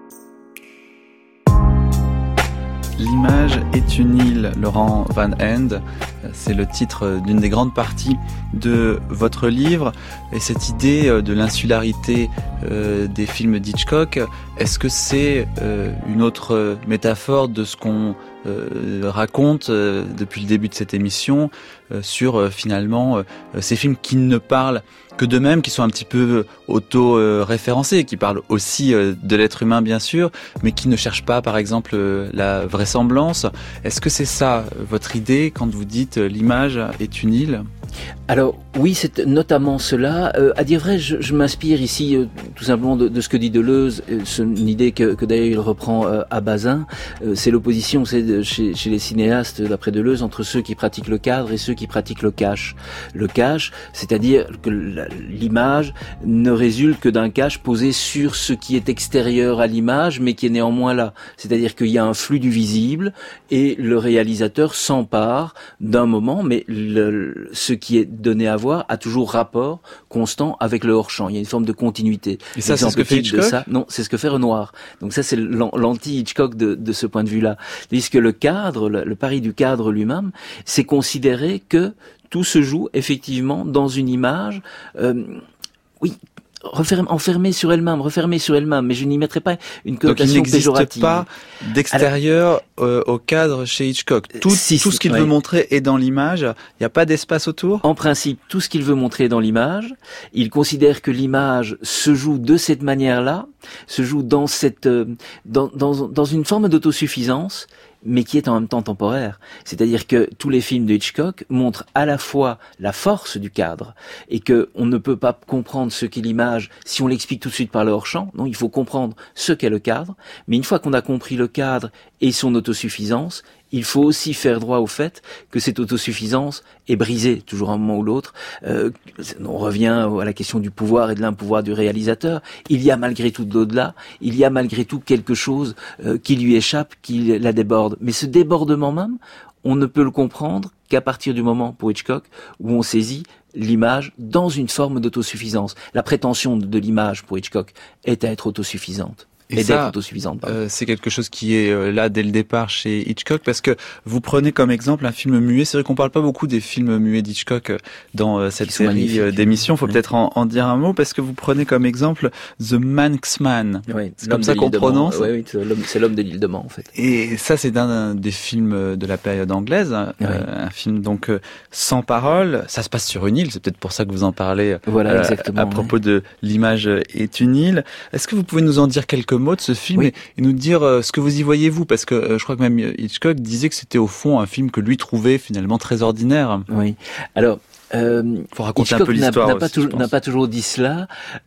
L'image est une île, Laurent Van End. c'est le titre d'une des grandes parties de votre livre. Et cette idée de l'insularité euh, des films d'Hitchcock, est-ce que c'est euh, une autre métaphore de ce qu'on euh, raconte euh, depuis le début de cette émission euh, sur euh, finalement euh, ces films qui ne parlent que d'eux-mêmes, qui sont un petit peu auto-référencés, qui parlent aussi euh, de l'être humain bien sûr, mais qui ne cherchent pas par exemple euh, la vraisemblance. Est-ce que c'est ça votre idée quand vous dites euh, l'image est une île ? Alors oui, c'est notamment cela. Euh, à dire vrai, je, je m'inspire ici euh, tout simplement de, de ce que dit Deleuze. Euh, c'est une idée que, que d'ailleurs il reprend euh, à Bazin. Euh, c'est l'opposition, c'est de, chez, chez les cinéastes, d'après Deleuze, entre ceux qui pratiquent le cadre et ceux qui pratiquent le cache. Le cache, c'est-à-dire que la, l'image ne résulte que d'un cache posé sur ce qui est extérieur à l'image, mais qui est néanmoins là. C'est-à-dire qu'il y a un flux du visible et le réalisateur s'empare d'un moment, mais le, ce qui est donné à voir a toujours rapport constant avec le hors-champ. Il y a une forme de continuité. Et ça, c'est ce que fait Hitchcock ? Ça, non, c'est ce que fait Renoir. Donc ça, c'est l'anti-Hitchcock de, de ce point de vue-là. Puisque le cadre, le, le pari du cadre lui-même, c'est considérer que tout se joue effectivement dans une image, euh, oui, referme, enfermée sur elle-même, refermée sur elle-même, mais je n'y mettrai pas une connotation péjorative. Donc il n'existe pas d'extérieur euh, au cadre chez Hitchcock. Tout, si, tout si, ce qu'il ouais. veut montrer est dans l'image. Il n'y a pas d'espace autour. En principe, tout ce qu'il veut montrer est dans l'image. Il considère que l'image se joue de cette manière-là, se joue dans cette, euh, dans, dans, dans une forme d'autosuffisance, mais qui est en même temps temporaire. C'est-à-dire que tous les films de Hitchcock montrent à la fois la force du cadre et que on ne peut pas comprendre ce qu'est l'image si on l'explique tout de suite par le hors-champ. Non, il faut comprendre ce qu'est le cadre. Mais une fois qu'on a compris le cadre et son autosuffisance, il faut aussi faire droit au fait que cette autosuffisance est brisée, toujours à un moment ou l'autre. Euh, on revient à la question du pouvoir et de l'impouvoir du réalisateur. Il y a malgré tout de l'au-delà, il y a malgré tout quelque chose euh, qui lui échappe, qui la déborde. Mais ce débordement même, on ne peut le comprendre qu'à partir du moment, pour Hitchcock, où on saisit l'image dans une forme d'autosuffisance. La prétention de l'image, pour Hitchcock, est à être autosuffisante. Et, et ça, euh, c'est quelque chose qui est euh, là dès le départ chez Hitchcock, parce que vous prenez comme exemple un film muet. C'est vrai qu'on parle pas beaucoup des films muets d'Hitchcock dans euh, cette série euh, d'émissions. Il faut oui. peut-être en, en dire un mot, parce que vous prenez comme exemple The Manxman. Oui, c'est comme ça qu'on prononce. Oui, oui, c'est, l'homme, c'est l'homme de l'île de Man, en fait. Et ça, c'est un des films de la période anglaise, oui. euh, un film donc euh, sans parole. Ça se passe sur une île. C'est peut-être pour ça que vous en parlez. Voilà, euh, exactement. À propos oui. de l'image est une île. Est-ce que vous pouvez nous en dire quelques mots de ce film oui. et, et nous dire euh, ce que vous y voyez vous, parce que euh, je crois que même Hitchcock disait que c'était au fond un film que lui trouvait finalement très ordinaire. Oui. Alors. Euh, faut raconter Hitchcock un peu l'histoire n'a, n'a, aussi, pas toujours, n'a pas toujours dit cela.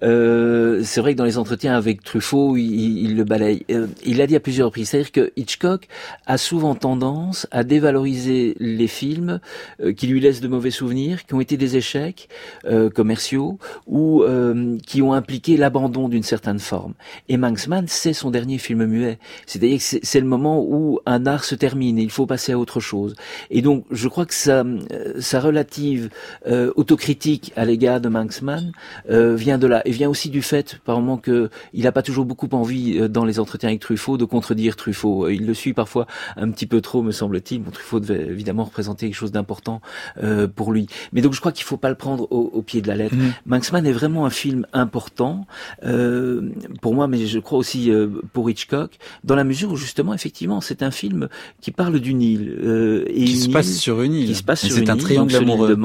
Euh, c'est vrai que dans les entretiens avec Truffaut, il, il le balaye. Euh, il l'a dit à plusieurs reprises. C'est-à-dire que Hitchcock a souvent tendance à dévaloriser les films euh, qui lui laissent de mauvais souvenirs, qui ont été des échecs euh, commerciaux ou euh, qui ont impliqué l'abandon d'une certaine forme. Et Manxman, c'est son dernier film muet. C'est-à-dire que c'est, c'est le moment où un art se termine et il faut passer à autre chose. Et donc, je crois que sa, sa relative Euh, autocritique à l'égard de Manxman euh, vient de là, et vient aussi du fait par moment que il n'a pas toujours beaucoup envie euh, dans les entretiens avec Truffaut de contredire Truffaut. Il le suit parfois un petit peu trop, me semble-t-il. Bon, Truffaut devait évidemment représenter quelque chose d'important euh, pour lui, mais donc je crois qu'il faut pas le prendre au, au pied de la lettre. Mmh. Manxman est vraiment un film important euh, pour moi, mais je crois aussi euh, pour Hitchcock, dans la mesure où justement, effectivement, c'est un film qui parle d'une île euh, et qui se passe île, sur une île, qui se passe et sur c'est une un île, triangle amoureux.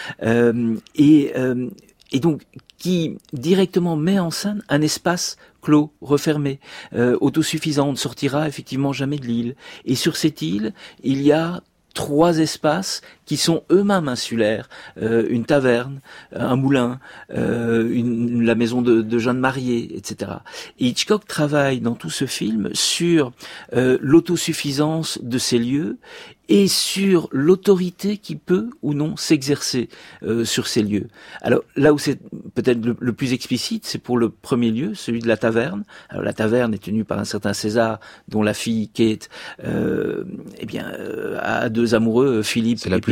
Euh, et, euh, et donc qui directement met en scène un espace clos, refermé, euh, autosuffisant. On ne sortira effectivement jamais de l'île. Et sur cette île, il y a trois espaces qui sont eux-mêmes insulaires, euh, une taverne, un moulin, euh, une, la maison de, de jeunes mariés, et cetera. Et Hitchcock travaille dans tout ce film sur euh, l'autosuffisance de ces lieux et sur l'autorité qui peut ou non s'exercer euh, sur ces lieux. Alors là où c'est peut-être le, le plus explicite, c'est pour le premier lieu, celui de la taverne. Alors la taverne est tenue par un certain César, dont la fille Kate, euh, eh bien, euh, a deux amoureux, Philippe et puis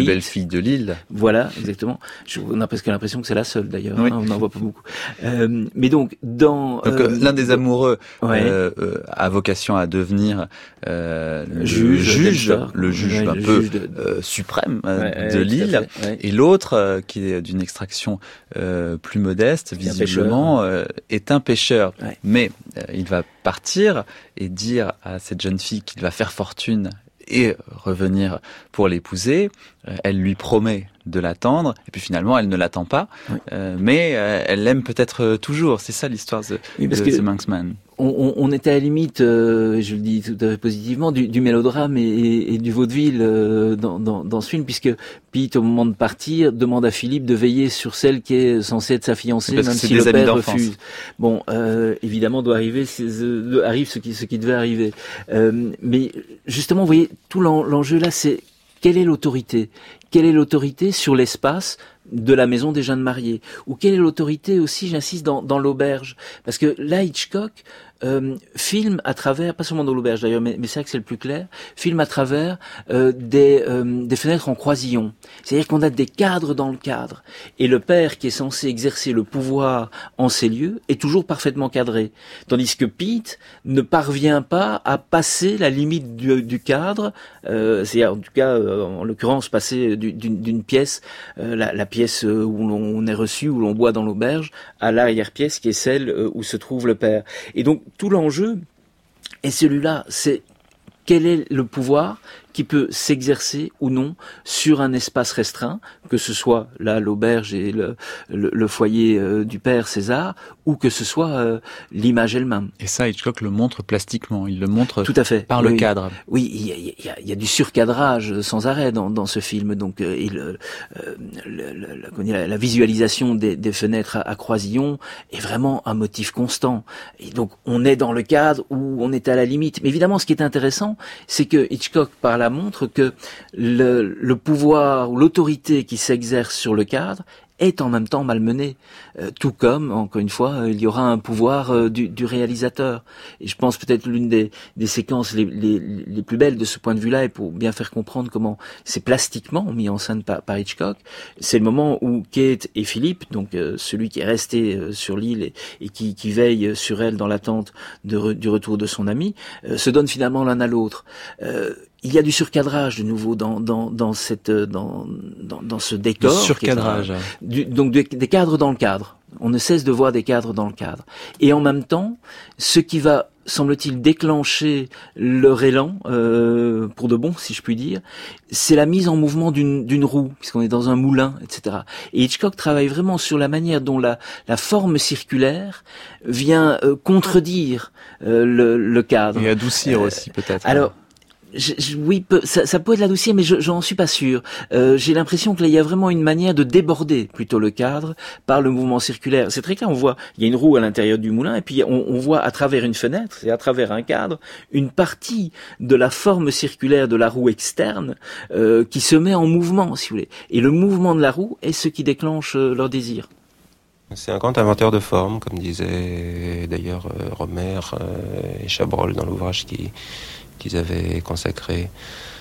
belle fille de Lille. Voilà, exactement. Je, on a presque l'impression que c'est la seule d'ailleurs. Oui. Hein, on n'en voit pas beaucoup. Euh, mais donc dans donc, euh, l'un des amoureux ouais. euh, euh, a vocation à devenir euh, juge, le juge, le juge ouais, un le peu juge de, euh, suprême euh, ouais, de ouais, Lille, ouais. et l'autre euh, qui est d'une extraction euh, plus modeste, visiblement, euh, est un pêcheur. Ouais. Mais euh, il va partir et dire à cette jeune fille qu'il va faire fortune et revenir pour l'épouser. Euh, elle lui promet de l'attendre, et puis finalement elle ne l'attend pas, oui. euh, mais euh, elle l'aime peut-être toujours. C'est ça l'histoire de, oui, de The Manxman. On, on était à la limite, euh, je le dis tout à fait positivement, du, du mélodrame et, et, et du vaudeville euh, dans, dans, dans ce film, puisque Pete, au moment de partir, demande à Philippe de veiller sur celle qui est censée être sa fiancée, même si le père refuse. Bon, euh, évidemment, doit arriver, euh, arrive ce qui, ce qui devait arriver. Euh, mais justement, vous voyez, tout l'enjeu là, c'est quelle est l'autorité ? Quelle est l'autorité sur l'espace de la maison des jeunes mariés? Ou quelle est l'autorité aussi, j'insiste, dans, dans l'auberge? Parce que là, Hitchcock euh, filme à travers, pas seulement dans l'auberge d'ailleurs, mais, mais c'est vrai que c'est le plus clair, filme à travers euh, des, euh, des fenêtres en croisillon. C'est-à-dire qu'on a des cadres dans le cadre. Et le père qui est censé exercer le pouvoir en ces lieux est toujours parfaitement cadré. Tandis que Pete ne parvient pas à passer la limite du, du cadre, euh, c'est-à-dire en tout cas, euh, en l'occurrence, passer d'une, d'une pièce, euh, la, la pièce où l'on est reçu, où l'on boit dans l'auberge, à l'arrière-pièce qui est celle où se trouve le père. Et donc, tout l'enjeu est celui-là, c'est quel est le pouvoir qui peut s'exercer ou non sur un espace restreint, que ce soit là l'auberge et le, le, le foyer euh, du père César, ou que ce soit euh, l'image elle-même. Et ça, Hitchcock le montre plastiquement, il le montre tout à fait par oui, le cadre. Oui, il y a, il y a, il y a du surcadrage sans arrêt dans, dans ce film, donc euh, et le, euh, le, le, la, la visualisation des, des fenêtres à, à croisillon est vraiment un motif constant. Et donc on est dans le cadre où on est à la limite. Mais évidemment, ce qui est intéressant, c'est que Hitchcock, par là, montre que le, le pouvoir ou l'autorité qui s'exerce sur le cadre est en même temps malmené, euh, tout comme, encore une fois, euh, il y aura un pouvoir euh, du, du réalisateur. Et je pense peut-être l'une des, des séquences les, les, les plus belles de ce point de vue-là, et pour bien faire comprendre comment c'est plastiquement mis en scène par, par Hitchcock, c'est le moment où Kate et Philippe, donc euh, celui qui est resté euh, sur l'île et, et qui, qui veille sur elle dans l'attente de re, du retour de son ami, euh, se donnent finalement l'un à l'autre. Euh, Il y a du surcadrage de nouveau dans dans dans cette dans dans, dans ce décor. Du surcadrage. Un, du, donc des, des cadres dans le cadre. On ne cesse de voir des cadres dans le cadre. Et en même temps, ce qui va, semble-t-il, déclencher leur élan euh, pour de bon, si je puis dire, c'est la mise en mouvement d'une d'une roue, puisqu'on est dans un moulin, et cetera. Et Hitchcock travaille vraiment sur la manière dont la la forme circulaire vient euh, contredire euh, le le cadre et adoucir euh, aussi peut-être. Alors. Je, je, oui, ça, ça peut être l'adoucir, mais je j'en suis pas sûr. Euh, j'ai l'impression que là, il y a vraiment une manière de déborder plutôt le cadre par le mouvement circulaire. C'est très clair, on voit, il y a une roue à l'intérieur du moulin, et puis on, on voit à travers une fenêtre, et à travers un cadre, une partie de la forme circulaire de la roue externe euh, qui se met en mouvement, si vous voulez. Et le mouvement de la roue est ce qui déclenche euh, leur désir. C'est un grand inventeur de forme, comme disait d'ailleurs euh, Romer euh, et Chabrol dans l'ouvrage qui qu'ils avaient consacré.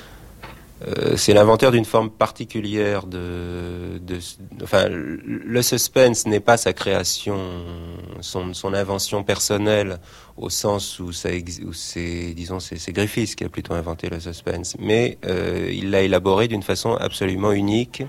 Euh, c'est l'inventeur d'une forme particulière de, de, enfin, le suspense n'est pas sa création, son, son invention personnelle, au sens où, ça, où c'est, disons, c'est, c'est Griffiths qui a plutôt inventé le suspense, mais euh, il l'a élaboré d'une façon absolument unique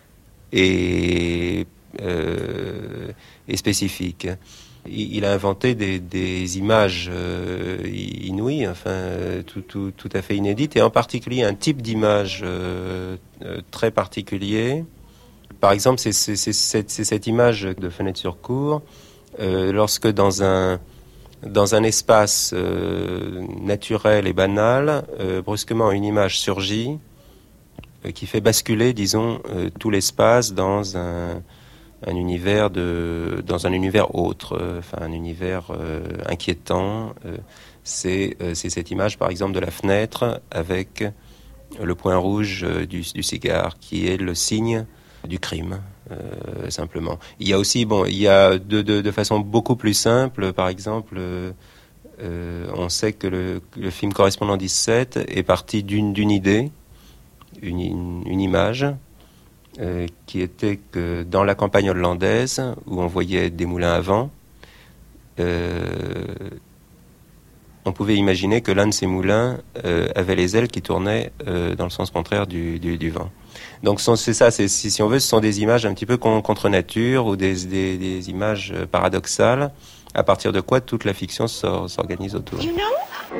et, euh, et spécifique. Il a inventé des, des images euh, inouïes, enfin tout, tout, tout à fait inédites, et en particulier un type d'image euh, euh, très particulier. Par exemple, c'est, c'est, c'est, c'est, c'est cette image de fenêtre sur cour, euh, lorsque dans un dans un espace euh, naturel et banal, euh, brusquement une image surgit euh, qui fait basculer, disons, euh, tout l'espace dans un un univers de dans un univers autre, euh, enfin un univers euh, inquiétant. Euh, c'est euh, c'est cette image par exemple de la fenêtre avec le point rouge euh, du, du cigare qui est le signe du crime, euh, simplement. Il y a aussi bon il y a de de, de façon beaucoup plus simple, par exemple euh, euh, on sait que le, le film Correspondant dix-sept est parti d'une d'une idée, une, une, une image euh, qui était que dans la campagne hollandaise, où on voyait des moulins à vent, euh, on pouvait imaginer que l'un de ces moulins euh, avait les ailes qui tournaient euh, dans le sens contraire du, du, du vent. Donc c'est ça, c'est, si, si on veut, ce sont des images un petit peu contre nature ou des, des, des images paradoxales, à partir de quoi toute la fiction s'organise autour. You know?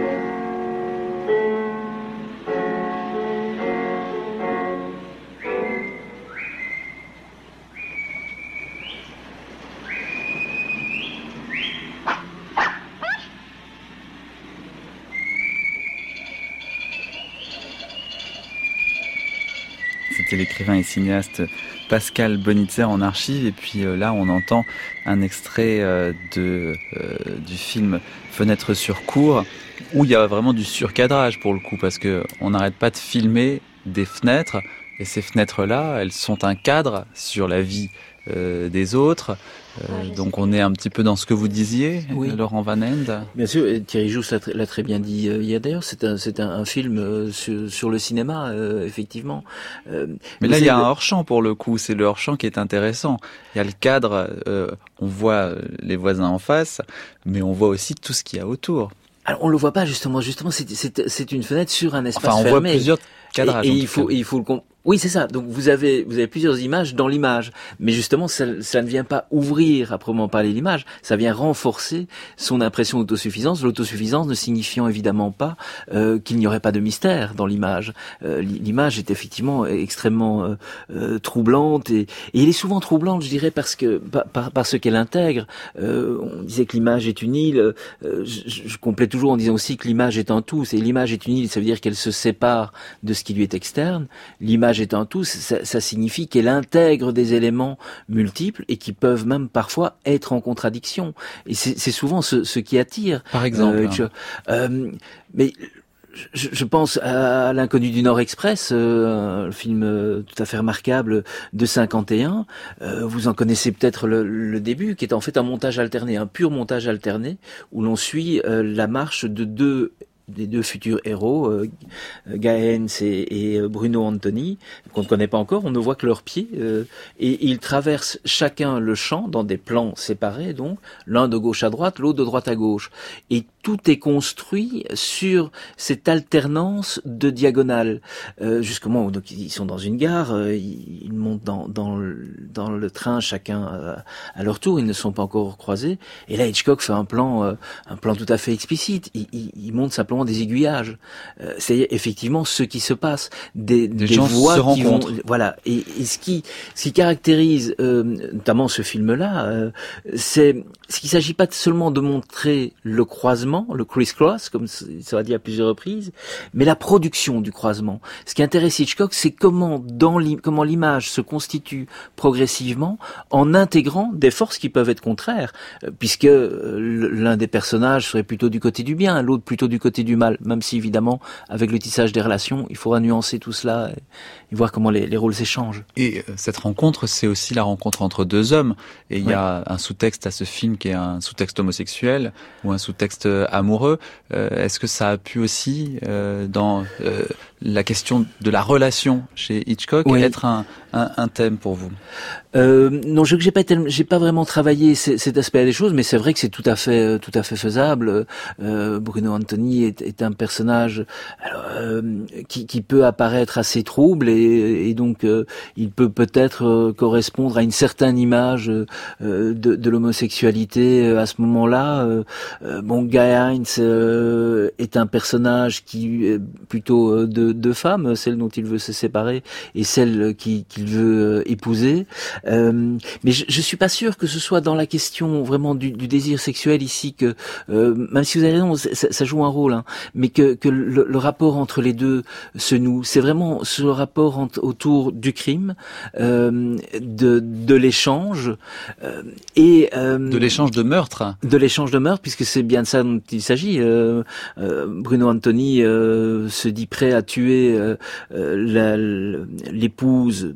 C'était l'écrivain et cinéaste Pascal Bonitzer en archive. Et puis euh, là, on entend un extrait euh, de, euh, du film Fenêtre sur cour, où il y a vraiment du surcadrage pour le coup, parce que on n'arrête pas de filmer des fenêtres. Et ces fenêtres-là, elles sont un cadre sur la vie euh, des autres. Euh, ah, donc on est un petit peu dans ce que vous disiez, oui. Laurent Van End. Bien sûr, Thierry Jousse l'a, l'a très bien dit euh, hier d'ailleurs, c'est un, c'est un, un film euh, sur, sur le cinéma, euh, effectivement. Euh, mais là, il y a le... un hors-champ pour le coup, c'est le hors-champ qui est intéressant. Il y a le cadre, euh, on voit les voisins en face, mais on voit aussi tout ce qu'il y a autour. Alors on le voit pas justement, justement c'est, c'est, c'est une fenêtre sur un espace enfin, on fermé. Voit plusieurs cadrages. Et, et il faut, et il faut le comp- Oui, c'est ça. Donc vous avez vous avez plusieurs images dans l'image, mais justement ça, ça ne vient pas ouvrir à proprement parler l'image, ça vient renforcer son impression d'autosuffisance. L'autosuffisance ne signifiant évidemment pas euh, qu'il n'y aurait pas de mystère dans l'image. Euh, l'image est effectivement extrêmement euh, euh, troublante et, et elle est souvent troublante, je dirais, parce que par, parce qu'elle intègre. Euh, on disait que l'image est une île. Euh, je, je complète toujours en disant aussi que l'image est un tout. C'est l'image est une île, ça veut dire qu'elle se sépare de ce qui lui est externe. L'image est un tout, ça, ça signifie qu'elle intègre des éléments multiples et qui peuvent même parfois être en contradiction. Et c'est, c'est souvent ce, ce qui attire. Par exemple. Euh, je, euh, mais je, je pense à L'Inconnu du Nord Express, euh, un film euh, tout à fait remarquable de cinquante et un. Euh, vous en connaissez peut-être le, le début, qui est en fait un montage alterné, un pur montage alterné, où l'on suit euh, la marche de deux des deux futurs héros, euh, Gaëns et, et Bruno Antony, qu'on ne connaît pas encore, on ne voit que leurs pieds, euh, et ils traversent chacun le champ dans des plans séparés, donc l'un de gauche à droite, l'autre de droite à gauche, et tout est construit sur cette alternance de diagonales, euh, jusqu'au moment où donc, ils sont dans une gare, euh, ils, ils montent dans, dans, le, dans le train chacun euh, à leur tour, ils ne sont pas encore croisés, et là Hitchcock fait un plan, euh, un plan tout à fait explicite, il, il, il montre simplement des aiguillages, euh, c'est effectivement ce qui se passe, des, des, des voix qui vont, voilà. Et, et ce qui, ce qui caractérise euh, notamment ce film-là, euh, c'est ce qu'il s'agit pas seulement de montrer le croisement, le criss-cross, comme ça va dit à plusieurs reprises, mais la production du croisement. Ce qui intéresse Hitchcock, c'est comment dans l'im- comment l'image se constitue progressivement en intégrant des forces qui peuvent être contraires, euh, puisque euh, l'un des personnages serait plutôt du côté du bien, l'autre plutôt du côté du mal, même si évidemment avec le tissage des relations il faudra nuancer tout cela et, et voir comment les, les rôles s'échangent. Et euh, cette rencontre, c'est aussi la rencontre entre deux hommes, et il ouais. y a un sous-texte à ce film qui est un sous-texte homosexuel ou un sous-texte amoureux. Euh, est-ce que ça a pu aussi euh, dans euh, la question de la relation chez Hitchcock oui. être un, un, un thème pour vous? Euh, non, je j'ai pas tellement, j'ai pas vraiment travaillé c- cet aspect des choses, mais c'est vrai que c'est tout à fait, tout à fait faisable. Euh, Bruno Antony est, est un personnage alors, euh, qui, qui peut apparaître assez trouble et, et donc euh, il peut peut-être euh, correspondre à une certaine image euh, de, de l'homosexualité euh, à ce moment-là. Euh, euh, bon, Guy Hines euh, est un personnage qui est plutôt euh, de deux femmes, celle dont il veut se séparer et celle qui, qu'il veut euh, épouser. Euh, mais je, je suis pas sûr que ce soit dans la question vraiment du, du désir sexuel ici que, euh, même si vous avez raison, ça, ça joue un rôle, hein, mais que, que le, le rapport entre les deux se noue. C'est vraiment ce rapport entre, autour du crime, euh, de, de l'échange euh, et euh, de l'échange de meurtre. De l'échange de meurtre, puisque c'est bien de ça dont il s'agit. Euh, euh, Bruno Antony euh, se dit prêt à tuer euh, la, l'épouse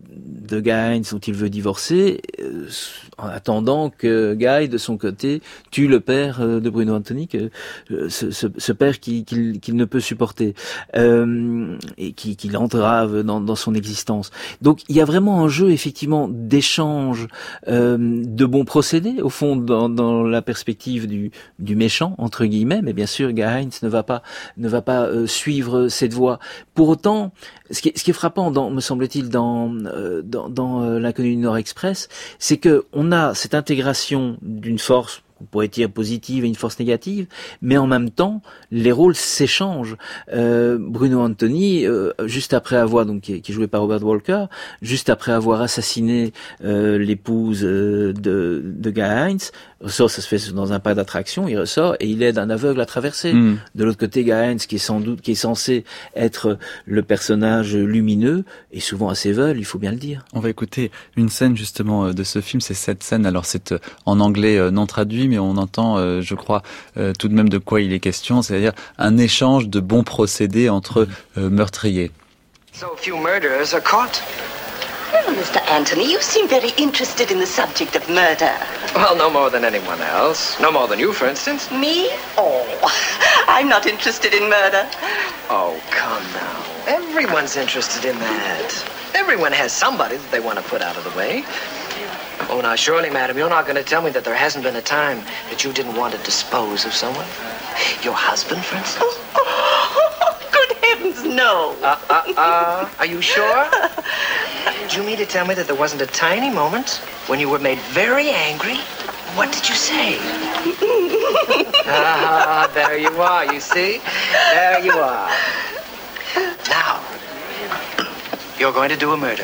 de Guy Hines dont il veut divorcer, euh, en attendant que Guy, de son côté, tue le père euh, de Bruno Anthony, que, euh, ce, ce, ce père qu'il, qu'il, qu'il ne peut supporter, euh, et qui, qui l'entrave dans, dans son existence. Donc il y a vraiment un jeu, effectivement, d'échange euh, de bons procédés, au fond, dans, dans la perspective du, du méchant, entre guillemets, mais bien sûr, Guy Hines ne va pas, ne va pas euh, suivre cette voie. Pour autant, ce qui est, ce qui est frappant, dans, me semble-t-il, dans, euh, dans, dans euh, l'Inconnu du Nord Express, c'est que on a cette intégration d'une force, on pourrait dire positive et une force négative, mais en même temps, les rôles s'échangent. Euh, Bruno Anthony, euh, juste après avoir, donc qui est, qui est joué par Robert Walker, juste après avoir assassiné euh, l'épouse euh, de, de Guy Hines, ressort, ça se fait dans un parc d'attractions, il ressort et il aide un aveugle à traverser. Mmh. De l'autre côté, Guy Hines, qui est sans doute, qui est censé être le personnage lumineux, est souvent assez veule, il faut bien le dire. On va écouter une scène justement de ce film, c'est cette scène, alors c'est en anglais non traduit, mais on entend, euh, je crois, euh, tout de même de quoi il est question, c'est-à-dire un échange de bons procédés entre euh, meurtriers. So few murderers are caught. Well, Mister Anthony, you seem very interested in the subject of murder. Well, no more than anyone else. No more than you, for instance. Me? Oh, I'm not interested in murder. Oh, come now. Everyone's interested in that. Everyone has somebody that they want to put out of the way. Oh, now, surely, madam, you're not going to tell me that there hasn't been a time that you didn't want to dispose of someone? Your husband, for instance? Oh, oh, good heavens, no. Uh, uh, uh, are you sure? Do you mean to tell me that there wasn't a tiny moment when you were made very angry? What did you say? Ah, there you are, you see? There you are. Now, you're going to do a murder.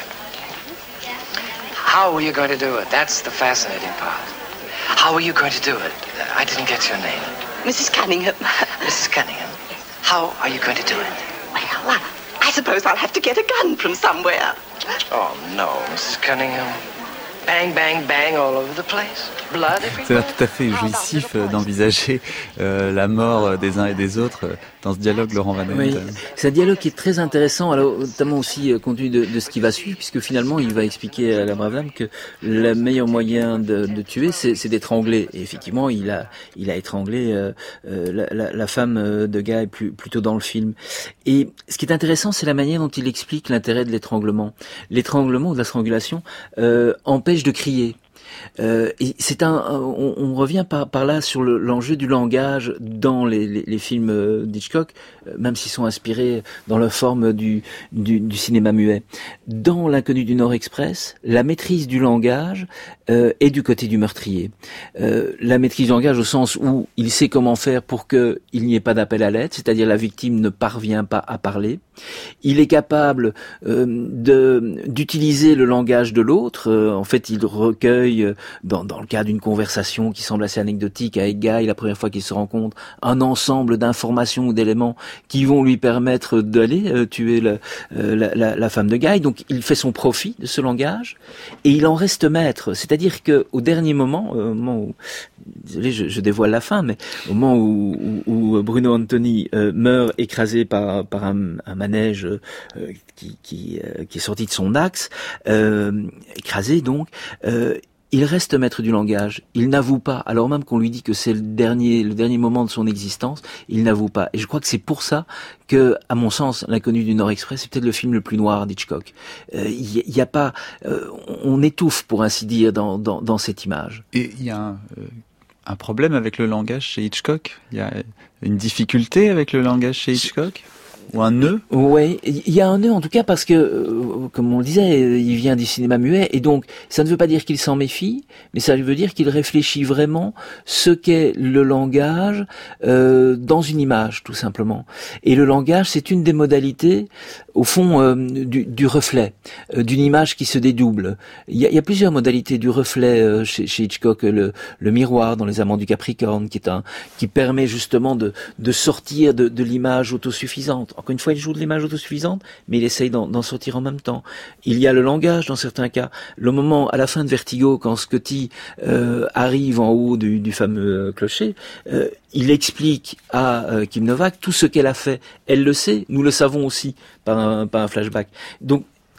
How are you going to do it? That's the fascinating part. How are you going to do it? I didn't get your name. Missus Cunningham. Missus Cunningham. How are you going to do it? Well, I suppose I'll have to get a gun from somewhere. Oh, no, Missus Cunningham. Bang, bang, bang all over the place. Blood everywhere. C'est tout à fait jouissif d'envisager euh, la mort des uns et des autres dans ce dialogue, Laurent Van Heyden. Oui, c'est un dialogue qui est très intéressant, alors notamment aussi euh, compte tenu de, de ce qui va suivre, puisque finalement il va expliquer à la brave dame que le meilleur moyen de, de tuer, c'est, c'est d'étrangler. Et effectivement, il a, il a étranglé euh, euh, la, la, la femme de Guy plus, plutôt dans le film. Et ce qui est intéressant, c'est la manière dont il explique l'intérêt de l'étranglement. L'étranglement ou de la strangulation euh, empêche de crier. Euh, et c'est un, on, on revient par, par là sur le, l'enjeu du langage dans les, les, les films d'Hitchcock, même s'ils sont inspirés dans leur forme du, du, du cinéma muet. Dans l'Inconnu du Nord Express, la maîtrise du langage euh, est du côté du meurtrier. Euh, la maîtrise du langage au sens où il sait comment faire pour que il n'y ait pas d'appel à l'aide, c'est-à-dire la victime ne parvient pas à parler. Il est capable euh, de d'utiliser le langage de l'autre. Euh, en fait, il recueille, dans, dans le cas d'une conversation qui semble assez anecdotique avec Guy, la première fois qu'il se rencontre, un ensemble d'informations ou d'éléments qui vont lui permettre d'aller euh, tuer le, euh, la, la, la femme de Guy. Donc, il fait son profit de ce langage et il en reste maître. C'est-à-dire que au dernier moment, euh, au moment où, désolé, je, je dévoile la fin, mais au moment où, où, où Bruno Anthony euh, meurt écrasé par, par un, un manège euh, qui, qui, euh, qui est sorti de son axe, euh, écrasé donc, euh, il reste maître du langage. Il n'avoue pas, alors même qu'on lui dit que c'est le dernier, le dernier moment de son existence, il n'avoue pas. Et je crois que c'est pour ça que, à mon sens, l'Inconnu du Nord Express, c'est peut-être le film le plus noir d'Hitchcock. Il euh, y, y a pas, euh, on étouffe, pour ainsi dire, dans, dans, dans cette image. Et il y a un, euh, un problème avec le langage chez Hitchcock. Il y a une difficulté avec le langage chez Hitchcock. Ou un nœud? Oui, il y a un nœud en tout cas parce que, euh, comme on le disait, il vient du cinéma muet et donc ça ne veut pas dire qu'il s'en méfie, mais ça veut dire qu'il réfléchit vraiment ce qu'est le langage euh, dans une image, tout simplement. Et le langage, c'est une des modalités, au fond, euh, du, du reflet, euh, d'une image qui se dédouble. Il y a, il y a plusieurs modalités du reflet euh, chez, chez Hitchcock, le, le miroir dans Les Amants du Capricorne, qui est un, qui permet justement de, de sortir de, de l'image autosuffisante. Encore une fois, il joue de l'image autosuffisante, mais il essaye d'en, d'en sortir en même temps. Il y a le langage dans certains cas. Le moment, à la fin de Vertigo, quand Scotty euh, arrive en haut du, du fameux clocher, euh, il explique à euh, Kim Novak tout ce qu'elle a fait. Elle le sait, nous le savons aussi par un, par un flashback. Donc,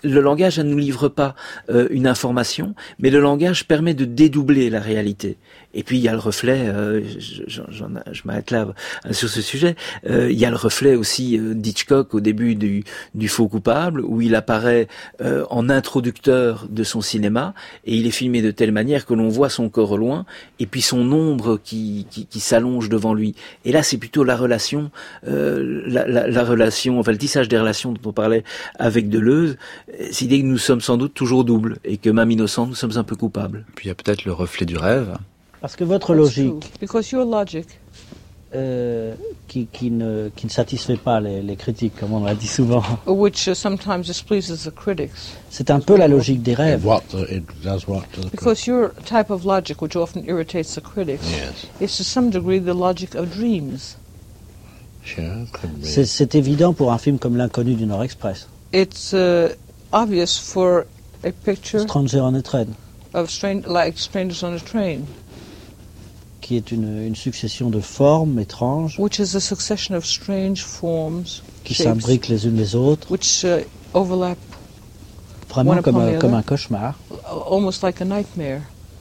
le langage ne nous livre pas euh, une information, mais le langage permet de dédoubler la réalité. Et puis il y a le reflet, euh, je, j'en, je m'arrête là euh, sur ce sujet, euh, il y a le reflet aussi euh, d'Hitchcock au début du, du Faux coupable, où il apparaît euh, en introducteur de son cinéma, et il est filmé de telle manière que l'on voit son corps au loin, et puis son ombre qui, qui, qui s'allonge devant lui. Et là c'est plutôt la relation, euh, la, la, la relation, enfin le tissage des relations dont on parlait avec Deleuze, c'est l'idée que nous sommes sans doute toujours doubles, et que même innocents, nous sommes un peu coupables. Puis il y a peut-être le reflet du rêve. Parce que votre logique, Because your logic, euh, qui, qui, ne, qui ne satisfait pas les, les critiques, comme on l'a dit souvent, which uh, sometimes displeases the critics. C'est un peu la logique des rêves. What the, it does what to the Because your type of logic, which often irritates the critics, Yes. is to some degree the logic of dreams. Sure, could be. C'est, c'est évident pour un film comme L'Inconnu du Nord Express, It's uh, obvious for a picture Stranger on a Train, of strange, like Strangers on a Train, qui est une, une succession de formes étranges which is a succession of strange forms, qui shapes, s'imbriquent les unes les autres, which uh, overlap vraiment One comme upon un, the comme other. un cauchemar. almost like a nightmare.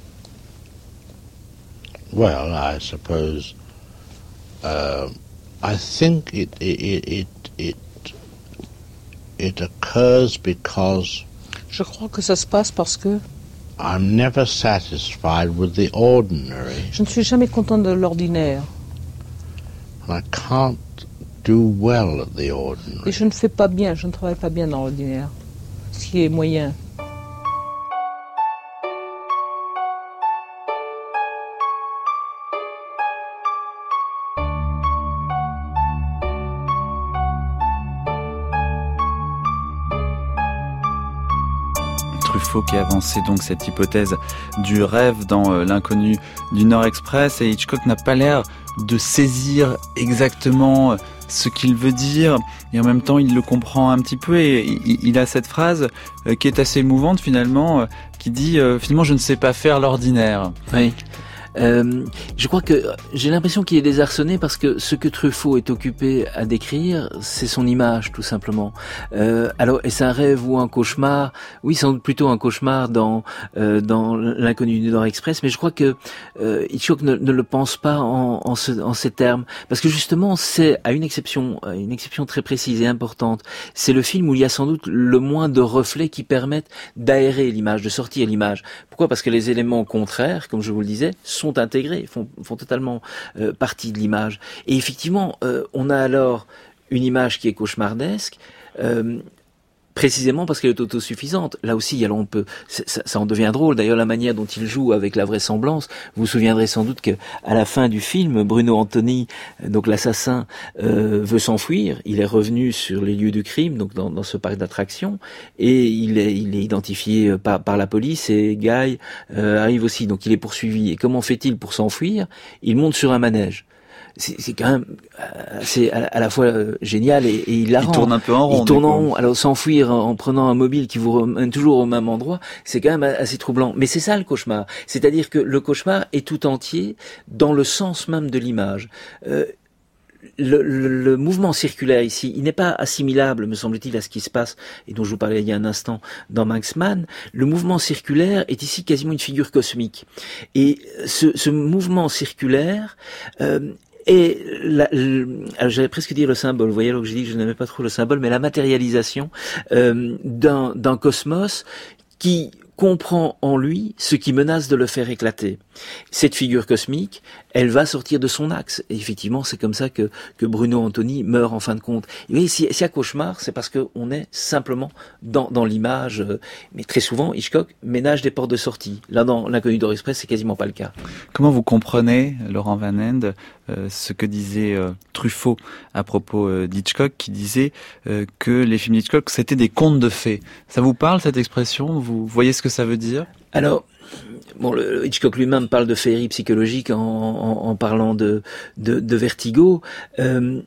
Well, I suppose. Uh, I think it it it it it occurs because Je crois que ça se passe parce que I'm never satisfied with the ordinary. je ne suis jamais content de l'ordinaire. I can't do well at the Et ordinary. je ne fais pas bien, je ne travaille pas bien dans l'ordinaire. Ce qui est moyen. Truffaut qui a avancé donc cette hypothèse du rêve dans euh, L'Inconnu du Nord Express, et Hitchcock n'a pas l'air de saisir exactement ce qu'il veut dire, et en même temps il le comprend un petit peu, et il, il a cette phrase euh, qui est assez émouvante finalement, euh, qui dit euh, finalement je ne sais pas faire l'ordinaire. Oui. Euh, je crois que j'ai l'impression qu'il est désarçonné parce que ce que Truffaut est occupé à décrire, c'est son image, tout simplement. Euh, alors, est-ce un rêve ou un cauchemar? Oui, sans doute plutôt un cauchemar dans euh, dans L'Inconnu du Nord Express, mais je crois que euh, Hitchcock ne, ne le pense pas en, en, ce, en ces termes, parce que justement, c'est à une exception, à une exception très précise et importante. C'est le film où il y a sans doute le moins de reflets qui permettent d'aérer l'image, de sortir l'image. Pourquoi? Parce que les éléments contraires, comme je vous le disais, sont sont intégrés, font, font totalement euh, partie de l'image. Et effectivement, euh, on a alors une image qui est cauchemardesque, euh, précisément parce qu'elle est autosuffisante. Là aussi, alors on peut, ça, ça en devient drôle. D'ailleurs, la manière dont il joue avec la vraisemblance. Vous vous souviendrez sans doute que à la fin du film, Bruno Antony, donc l'assassin, euh, veut s'enfuir. Il est revenu sur les lieux du crime, donc dans, dans ce parc d'attractions, et il est, il est identifié par, par la police. Et Guy euh, arrive aussi, donc il est poursuivi. Et comment fait-il pour s'enfuir? Il monte sur un manège. C'est, c'est quand même c'est à, à la fois euh, génial et, et hilarant. Il tourne un peu en rond. Il tourne en rond. Alors s'enfuir en, en prenant un mobile qui vous ramène toujours au même endroit, c'est quand même assez troublant. Mais c'est ça le cauchemar. C'est-à-dire que le cauchemar est tout entier dans le sens même de l'image. Euh, Le, le, le mouvement circulaire ici, il n'est pas assimilable, me semble-t-il, à ce qui se passe, et dont je vous parlais il y a un instant, dans Manxman. Le mouvement circulaire est ici quasiment une figure cosmique. Et ce, ce mouvement circulaire euh, est, la, le, alors j'allais presque dire le symbole, vous voyez, alors que j'ai dit que je n'aimais pas trop le symbole, mais la matérialisation euh, d'un, d'un cosmos qui comprend en lui ce qui menace de le faire éclater. Cette figure cosmique, elle va sortir de son axe. Et effectivement, c'est comme ça que, que Bruno Antony meurt en fin de compte. Et oui, s'il y a cauchemar, c'est parce qu'on est simplement dans, dans l'image. Mais très souvent, Hitchcock ménage des portes de sortie. Là, dans L'Inconnu du Nord Express, c'est quasiment pas le cas. Comment vous comprenez, Laurent Van End, euh, ce que disait euh, Truffaut à propos euh, d'Hitchcock, qui disait euh, que les films d'Hitchcock, c'était des contes de fées. Ça vous parle, cette expression? Vous voyez ce que ça veut dire? Alors, bon, le Hitchcock lui-même parle de féerie psychologique en, en, en parlant de, de, de vertigo. Euh,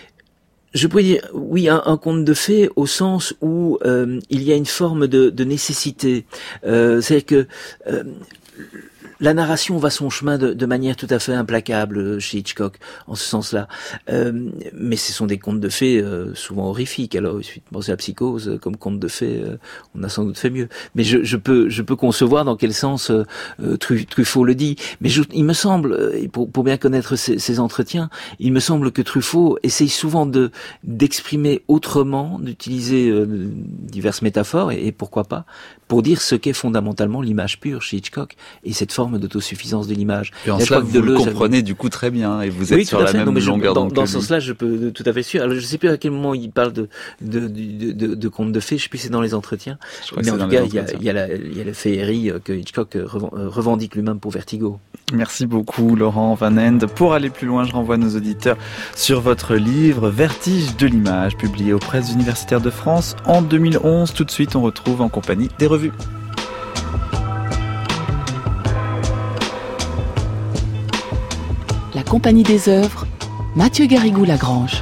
je pourrais dire, oui, un, un conte de fées au sens où euh, il y a une forme de, de nécessité. Euh, c'est-à-dire que euh, la narration va son chemin de, de manière tout à fait implacable chez Hitchcock, en ce sens-là. Euh, mais ce sont des contes de fées euh, souvent horrifiques. Alors, il suffit de penser à Psychose, comme conte de fées, euh, on a sans doute fait mieux. Mais je, je peux, je peux concevoir dans quel sens euh, Truffaut le dit. Mais je, il me semble, pour, pour bien connaître ces, ces entretiens, il me semble que Truffaut essaye souvent de d'exprimer autrement, d'utiliser euh, diverses métaphores, et, et pourquoi pas, pour dire ce qu'est fondamentalement l'image pure chez Hitchcock, et cette forme d'autosuffisance de l'image. Et en cela, vous le comprenez du coup très bien, et vous êtes oui, sur la fait. même non, longueur d'onde. Dans, dans ce sens-là, je peux tout à fait sûr. Alors, je sais plus à quel moment il parle de de de, de, de contes de fées. Je sais plus si c'est dans les entretiens. Je crois Mais que en c'est tout dans cas, les il y a entretiens. il y a la il y a la féerie que Hitchcock revendique lui-même pour Vertigo. Merci beaucoup Laurent Van End. Pour aller plus loin, je renvoie nos auditeurs sur votre livre Vertige de l'image, publié aux Presses universitaires de France en deux mille onze. Tout de suite, on retrouve en compagnie des revues. La Compagnie des œuvres, Mathieu Garrigou-Lagrange.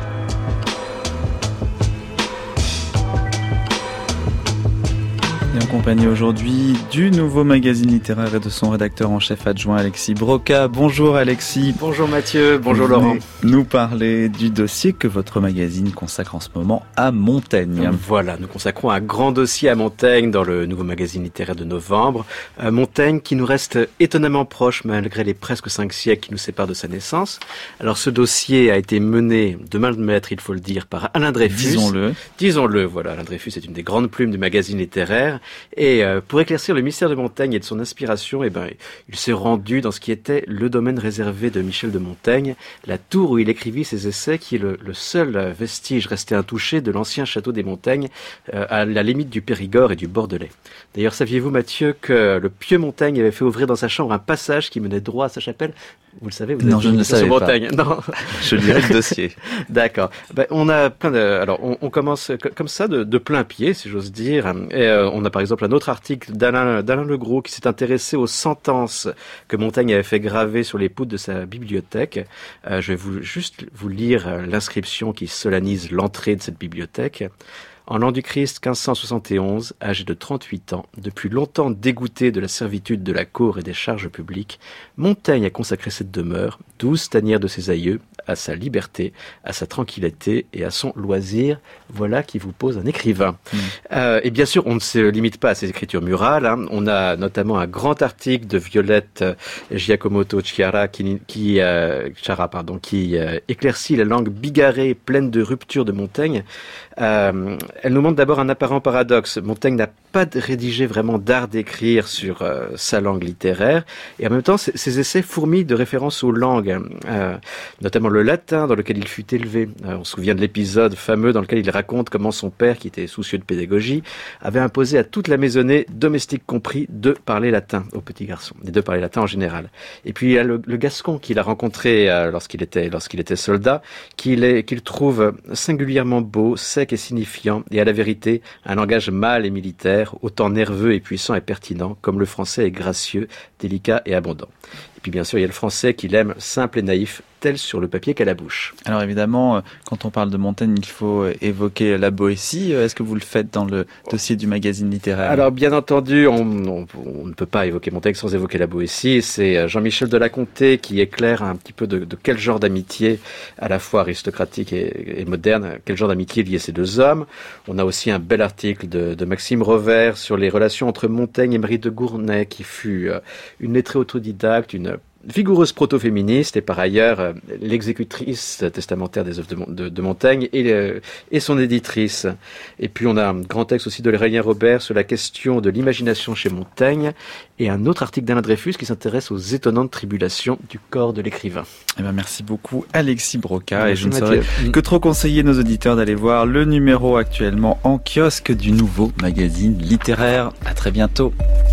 Et en compagnie aujourd'hui du nouveau magazine littéraire et de son rédacteur en chef adjoint Alexis Broca. Bonjour Alexis. Bonjour Mathieu, bonjour Vous Laurent. Nous parler du dossier que votre magazine consacre en ce moment à Montaigne. Voilà, nous consacrons un grand dossier à Montaigne dans le nouveau magazine littéraire de novembre. Euh, Montaigne qui nous reste étonnamment proche malgré les presque cinq siècles qui nous séparent de sa naissance. Alors ce dossier a été mené de main de maître, il faut le dire, par Alain Dreyfus. Disons-le. Disons-le, voilà, Alain Dreyfus est une des grandes plumes du magazine littéraire. Et euh, pour éclaircir le mystère de Montaigne et de son inspiration, eh ben, il s'est rendu dans ce qui était le domaine réservé de Michel de Montaigne, la tour où il écrivit ses essais, qui est le, le seul vestige resté intouché de l'ancien château des Montagnes, euh, à la limite du Périgord et du Bordelais. D'ailleurs, saviez-vous, Mathieu, que le pieux Montaigne avait fait ouvrir dans sa chambre un passage qui menait droit à sa chapelle? Vous le savez, vous Non, êtes je ne le savais pas. Non. Je lirai le dossier. D'accord. Ben, on a plein de, alors, on, on commence comme ça de, de plein pied, si j'ose dire. Et euh, on a par exemple un autre article d'Alain, d'Alain Legros qui s'est intéressé aux sentences que Montaigne avait fait graver sur les poutres de sa bibliothèque. Euh, je vais vous, juste vous lire l'inscription qui solennise l'entrée de cette bibliothèque. En l'an du Christ quinze cent soixante et onze, âgé de trente-huit ans, depuis longtemps dégoûté de la servitude de la cour et des charges publiques, Montaigne a consacré cette demeure, douze tanières de ses aïeux, à sa liberté, à sa tranquillité et à son loisir. Voilà qui vous pose un écrivain. Mmh. Euh, et bien sûr, on ne se limite pas à ses écritures murales. Hein. On a notamment un grand article de Violette Giacomoto Chiara qui, qui, euh, Chiara, pardon, qui euh, éclaircit la langue bigarrée, pleine de ruptures de Montaigne. Euh, elle nous montre d'abord un apparent paradoxe. Montaigne n'a pas rédigé vraiment d'art d'écrire sur euh, sa langue littéraire, et en même temps, ses essais fourmillent de références aux langues, euh, notamment le latin dans lequel il fut élevé. Euh, on se souvient de l'épisode fameux dans lequel il raconte comment son père, qui était soucieux de pédagogie, avait imposé à toute la maisonnée, domestique compris, de parler latin aux petits garçons, et de parler latin en général. Et puis il y a le, le Gascon qu'il a rencontré euh, lorsqu'il était lorsqu'il était soldat, qu'il est qu'il trouve singulièrement beau, sec et signifiant, et à la vérité un langage mâle et militaire, autant nerveux et puissant et pertinent, comme le français est gracieux, délicat et abondant. Et puis bien sûr, il y a le français qu'il aime, simple et naïf, tel sur le papier qu'à la bouche. Alors évidemment, quand on parle de Montaigne, il faut évoquer la Boétie. Est-ce que vous le faites dans le dossier du magazine littéraire? Alors bien entendu, on, on, on ne peut pas évoquer Montaigne sans évoquer la Boétie. C'est Jean-Michel de La Comté qui éclaire un petit peu de, de quel genre d'amitié, à la fois aristocratique et, et moderne, quel genre d'amitié liait ces deux hommes. On a aussi un bel article de, de Maxime Revers sur les relations entre Montaigne et Marie de Gournay, qui fut une lettrée autodidacte, une vigoureuse proto-féministe et par ailleurs euh, l'exécutrice testamentaire des œuvres de, de, de Montaigne et, euh, et son éditrice. Et puis on a un grand texte aussi de Aurélien Robert sur la question de l'imagination chez Montaigne et un autre article d'Alain Dreyfus qui s'intéresse aux étonnantes tribulations du corps de l'écrivain. Eh ben merci beaucoup Alexis Broca. Merci, et je ne Mathieu. saurais que trop conseiller nos auditeurs d'aller voir le numéro actuellement en kiosque du nouveau magazine littéraire. À très bientôt.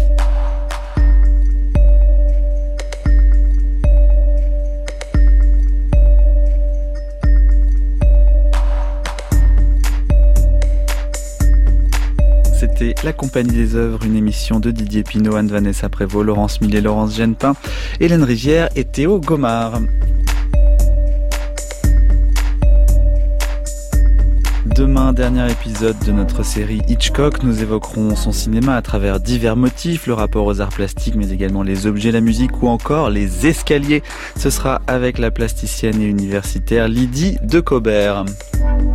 C'était La Compagnie des œuvres, une émission de Didier Pinault, Anne-Vanessa Prévost, Laurence Millet, Laurence Genepin, Hélène Rivière et Théo Gomard. Demain, dernier épisode de notre série Hitchcock. Nous évoquerons son cinéma à travers divers motifs, le rapport aux arts plastiques, mais également les objets, la musique ou encore les escaliers. Ce sera avec la plasticienne et universitaire Lydie Decobert.